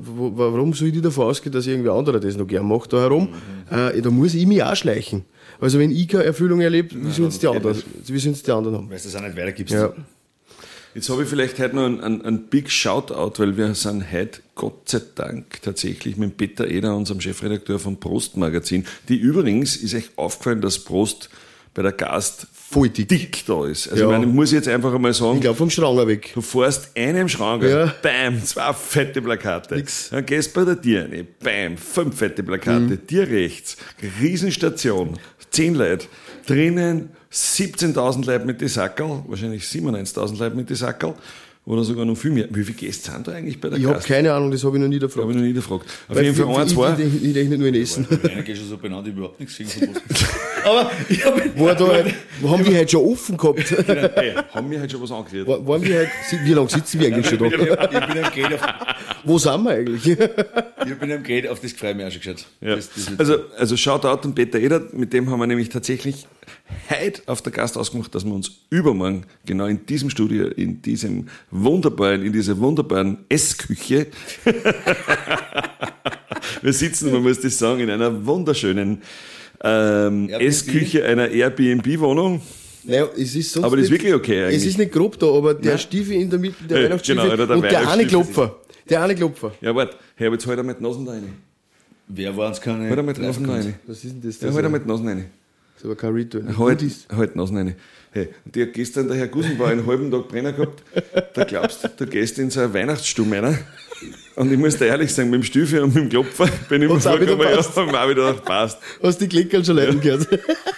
ich davon ausgehen, dass irgendwer anderer das noch gern macht da herum? Da muss ich mich auch schleichen. Also wenn ich keine Erfüllung erlebe, wie sollen es die anderen haben? Weil du das auch nicht weitergibst. Ja. Jetzt habe ich vielleicht heute noch einen Big Shoutout, weil wir sind heute, Gott sei Dank, tatsächlich mit Peter Eder, unserem Chefredakteur vom Prost-Magazin, die übrigens, ist echt aufgefallen, dass Prost bei der Gast voll dick da ist. Also ich muss jetzt einfach einmal sagen, ich glaube vom Schranger weg. Du fährst einem Schranger, bam, 2 fette Plakate. Nix. Dann gehst bei der Dir rein, bam, 5 fette Plakate. Dir rechts, Riesenstation, 10 Leute. Drinnen 17.000 Leute mit die Sackerl, wahrscheinlich 97.000 Leute mit die Sackerl. Oder sogar noch viel mehr. Wie viele Gäste sind da eigentlich bei der Gast? Ich habe keine Ahnung, das habe ich noch nie gefragt. Auf jeden Fall 1, 2. Ich rechne nur in Essen. Einer geht schon so benannt, ich überhaupt nichts gegen aber ich haben die heute schon offen gehabt? Hey, haben wir heute schon was angerührt? Waren wir heute, wie lange sitzen wir eigentlich schon da? Ich bin am Gate Wo sind wir eigentlich? Ich bin am Gate auf das freue mich auch schon geschaut. Ja. Also Shoutout an Peter Eder, mit dem haben wir nämlich tatsächlich heute auf der Gast ausgemacht, dass wir uns übermorgen genau in diesem Studio, in dieser wunderbaren Essküche, wir sitzen, man muss das sagen, in einer wunderschönen Essküche einer Airbnb-Wohnung. Naja, es ist sonst aber das ist wirklich okay eigentlich. Es ist nicht grob da, aber der Stiefel in der Mitte, der Weihnachtsstiefel und der eine Klopfer. Ja, warte, hey, aber jetzt halt er mit die Nasen rein. Wer waren es keine? Halt er mit die Nasen rein. Was ist denn das? Ja, halt er mit die Nasen rein. Das ist aber kein Ritual. Halt die Nasen rein. Hey, und der gestern, der Herr Gusenbauer, einen halben Tag Brenner gehabt, da glaubst du, du gehst in so eine Weihnachtsstube rein. Und ich muss dir ehrlich sagen, mit dem Stiefel und mit dem Klopfer bin ich mir vorgekommen, ja, haben wir auch wieder passt. Hast die Klickerl schon leiden gehört?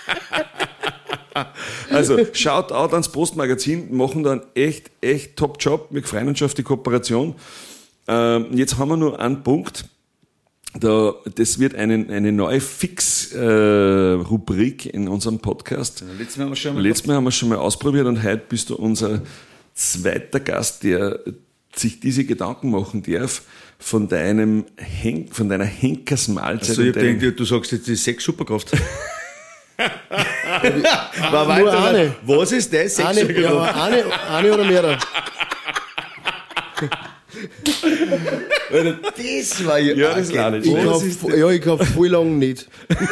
Also, schaut out ans Postmagazin, machen da einen echt Top-Job. Wir freuen uns schon auf die Kooperation. Jetzt haben wir nur einen Punkt. Das wird eine neue Fix-Rubrik in unserem Podcast. Letztes Mal haben wir es schon mal ausprobiert und heute bist du unser zweiter Gast, der sich diese Gedanken machen darf von deiner Henkersmahlzeit. Also ich denke, du sagst jetzt die Sex-Superkraft. Nur eine. Was ist das? Eine oder mehrere? Das war ja das war nicht. Ich kann voll lang nicht.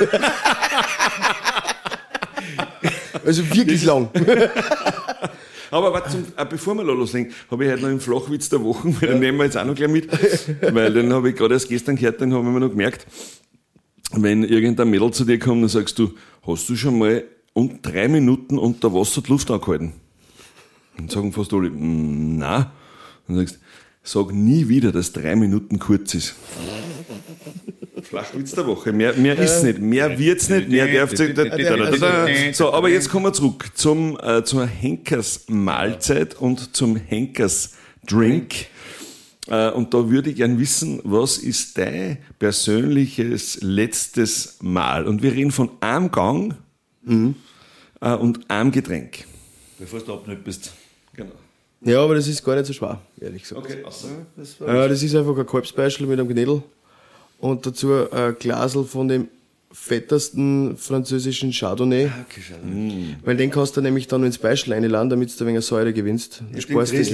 Also wirklich lang. Aber warte, bevor wir loslegen, habe ich heute noch einen Flachwitz der Woche, weil den nehmen wir jetzt auch noch gleich mit, weil den habe ich gerade erst gestern gehört, den habe ich mir noch gemerkt. Wenn irgendein Mädel zu dir kommt, dann sagst du, hast du schon mal 3 Minuten unter Wasser die Luft angehalten? Dann sagen fast alle, nein. Dann sagst du, sag nie wieder, dass 3 Minuten kurz ist. Flachwitz der Woche. Mehr ist nicht. Mehr wird's nicht. Mehr darf's nicht. So, aber jetzt kommen wir zurück zur Henkersmahlzeit und zum Henkersdrink. Und da würde ich gern wissen, was ist dein persönliches letztes Mal? Und wir reden von einem Gang und einem Getränk. Bevor du abnimmt bist. Genau. Ja, aber das ist gar nicht so schwer, ehrlich gesagt. Okay, das ist einfach ein Kalbsbeischl mit einem Gnädel und dazu ein Glasl von dem fettesten französischen Chardonnay. Okay, Chardonnay. Weil den kannst du nämlich dann ins Beischl reinladen, damit du ein wenig Säure gewinnst. Du sparst das.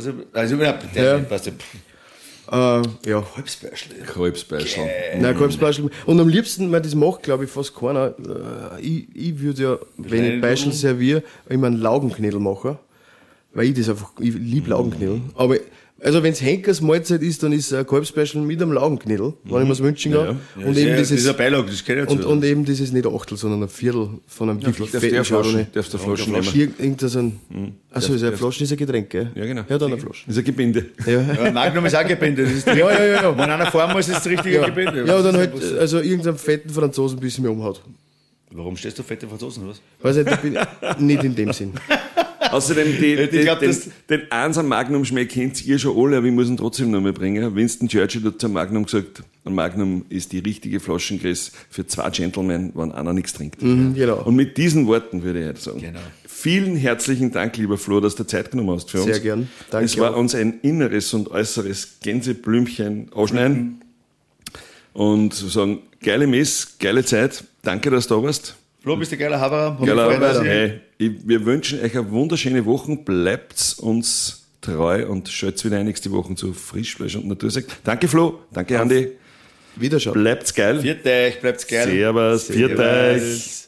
Ja. Kalbsbeischl. Nein, Kalbsbeischl. Und am liebsten, das macht glaube ich fast keiner. Ich würde ja, wenn ich Beischl serviere, immer einen Laugenknödel machen. Weil ich liebe Laugenknödel. Aber, also wenn es Henkersmahlzeit ist, dann ist ein Kalbsbeischl mit einem Laugenknödel, wenn ich mir's wünschen kann. Ja. Und eben dieser Beilage, das kenne ich jetzt und eben dieses nicht ein Achtel, sondern ein Viertel von einem wirklich fetten Chardonnay. Darfst du Flaschen nehmen? Achso, ist eine Flasche, ist ein Getränk, gell? Ja, genau. Ja, dann eine Flasche. Das ist ein Gebinde. Ja, Magnum ist auch Gebinde. Das ist ja. Wenn einer fahren muss, ist das richtige Gebinde. Ja, dann halt, also irgendeinen fetten Franzosen, bis ich mir umhaut. Warum stehst du fette Franzosen, oder was? Weiß nicht, ich bin nicht in dem Sinn. Außerdem, den Einser Magnum Schmäh kennt ihr schon alle, aber ich muss ihn trotzdem noch mal bringen. Winston Churchill hat zum Magnum gesagt, ein Magnum ist die richtige Flaschengröße für 2 Gentlemen, wenn einer nichts trinkt. Genau. Und mit diesen Worten würde ich heute sagen. Genau. Vielen herzlichen Dank, lieber Flo, dass du Zeit genommen hast für uns. Sehr gern. Danke. Es war uns ein inneres und äußeres Gänseblümchen ausschneiden und sagen, geile Mess, geile Zeit. Danke, dass du da warst. Flo, bist du geiler Haberer. Hey, wir wünschen euch eine wunderschöne Woche. Bleibt uns treu und schaltet wieder nächste Woche zu Frischfleisch und Natursekt. Danke Flo, danke Andi. Wiederschauen. Bleibt's geil. Viert euch, bleibt's geil. Servus. Viert euch.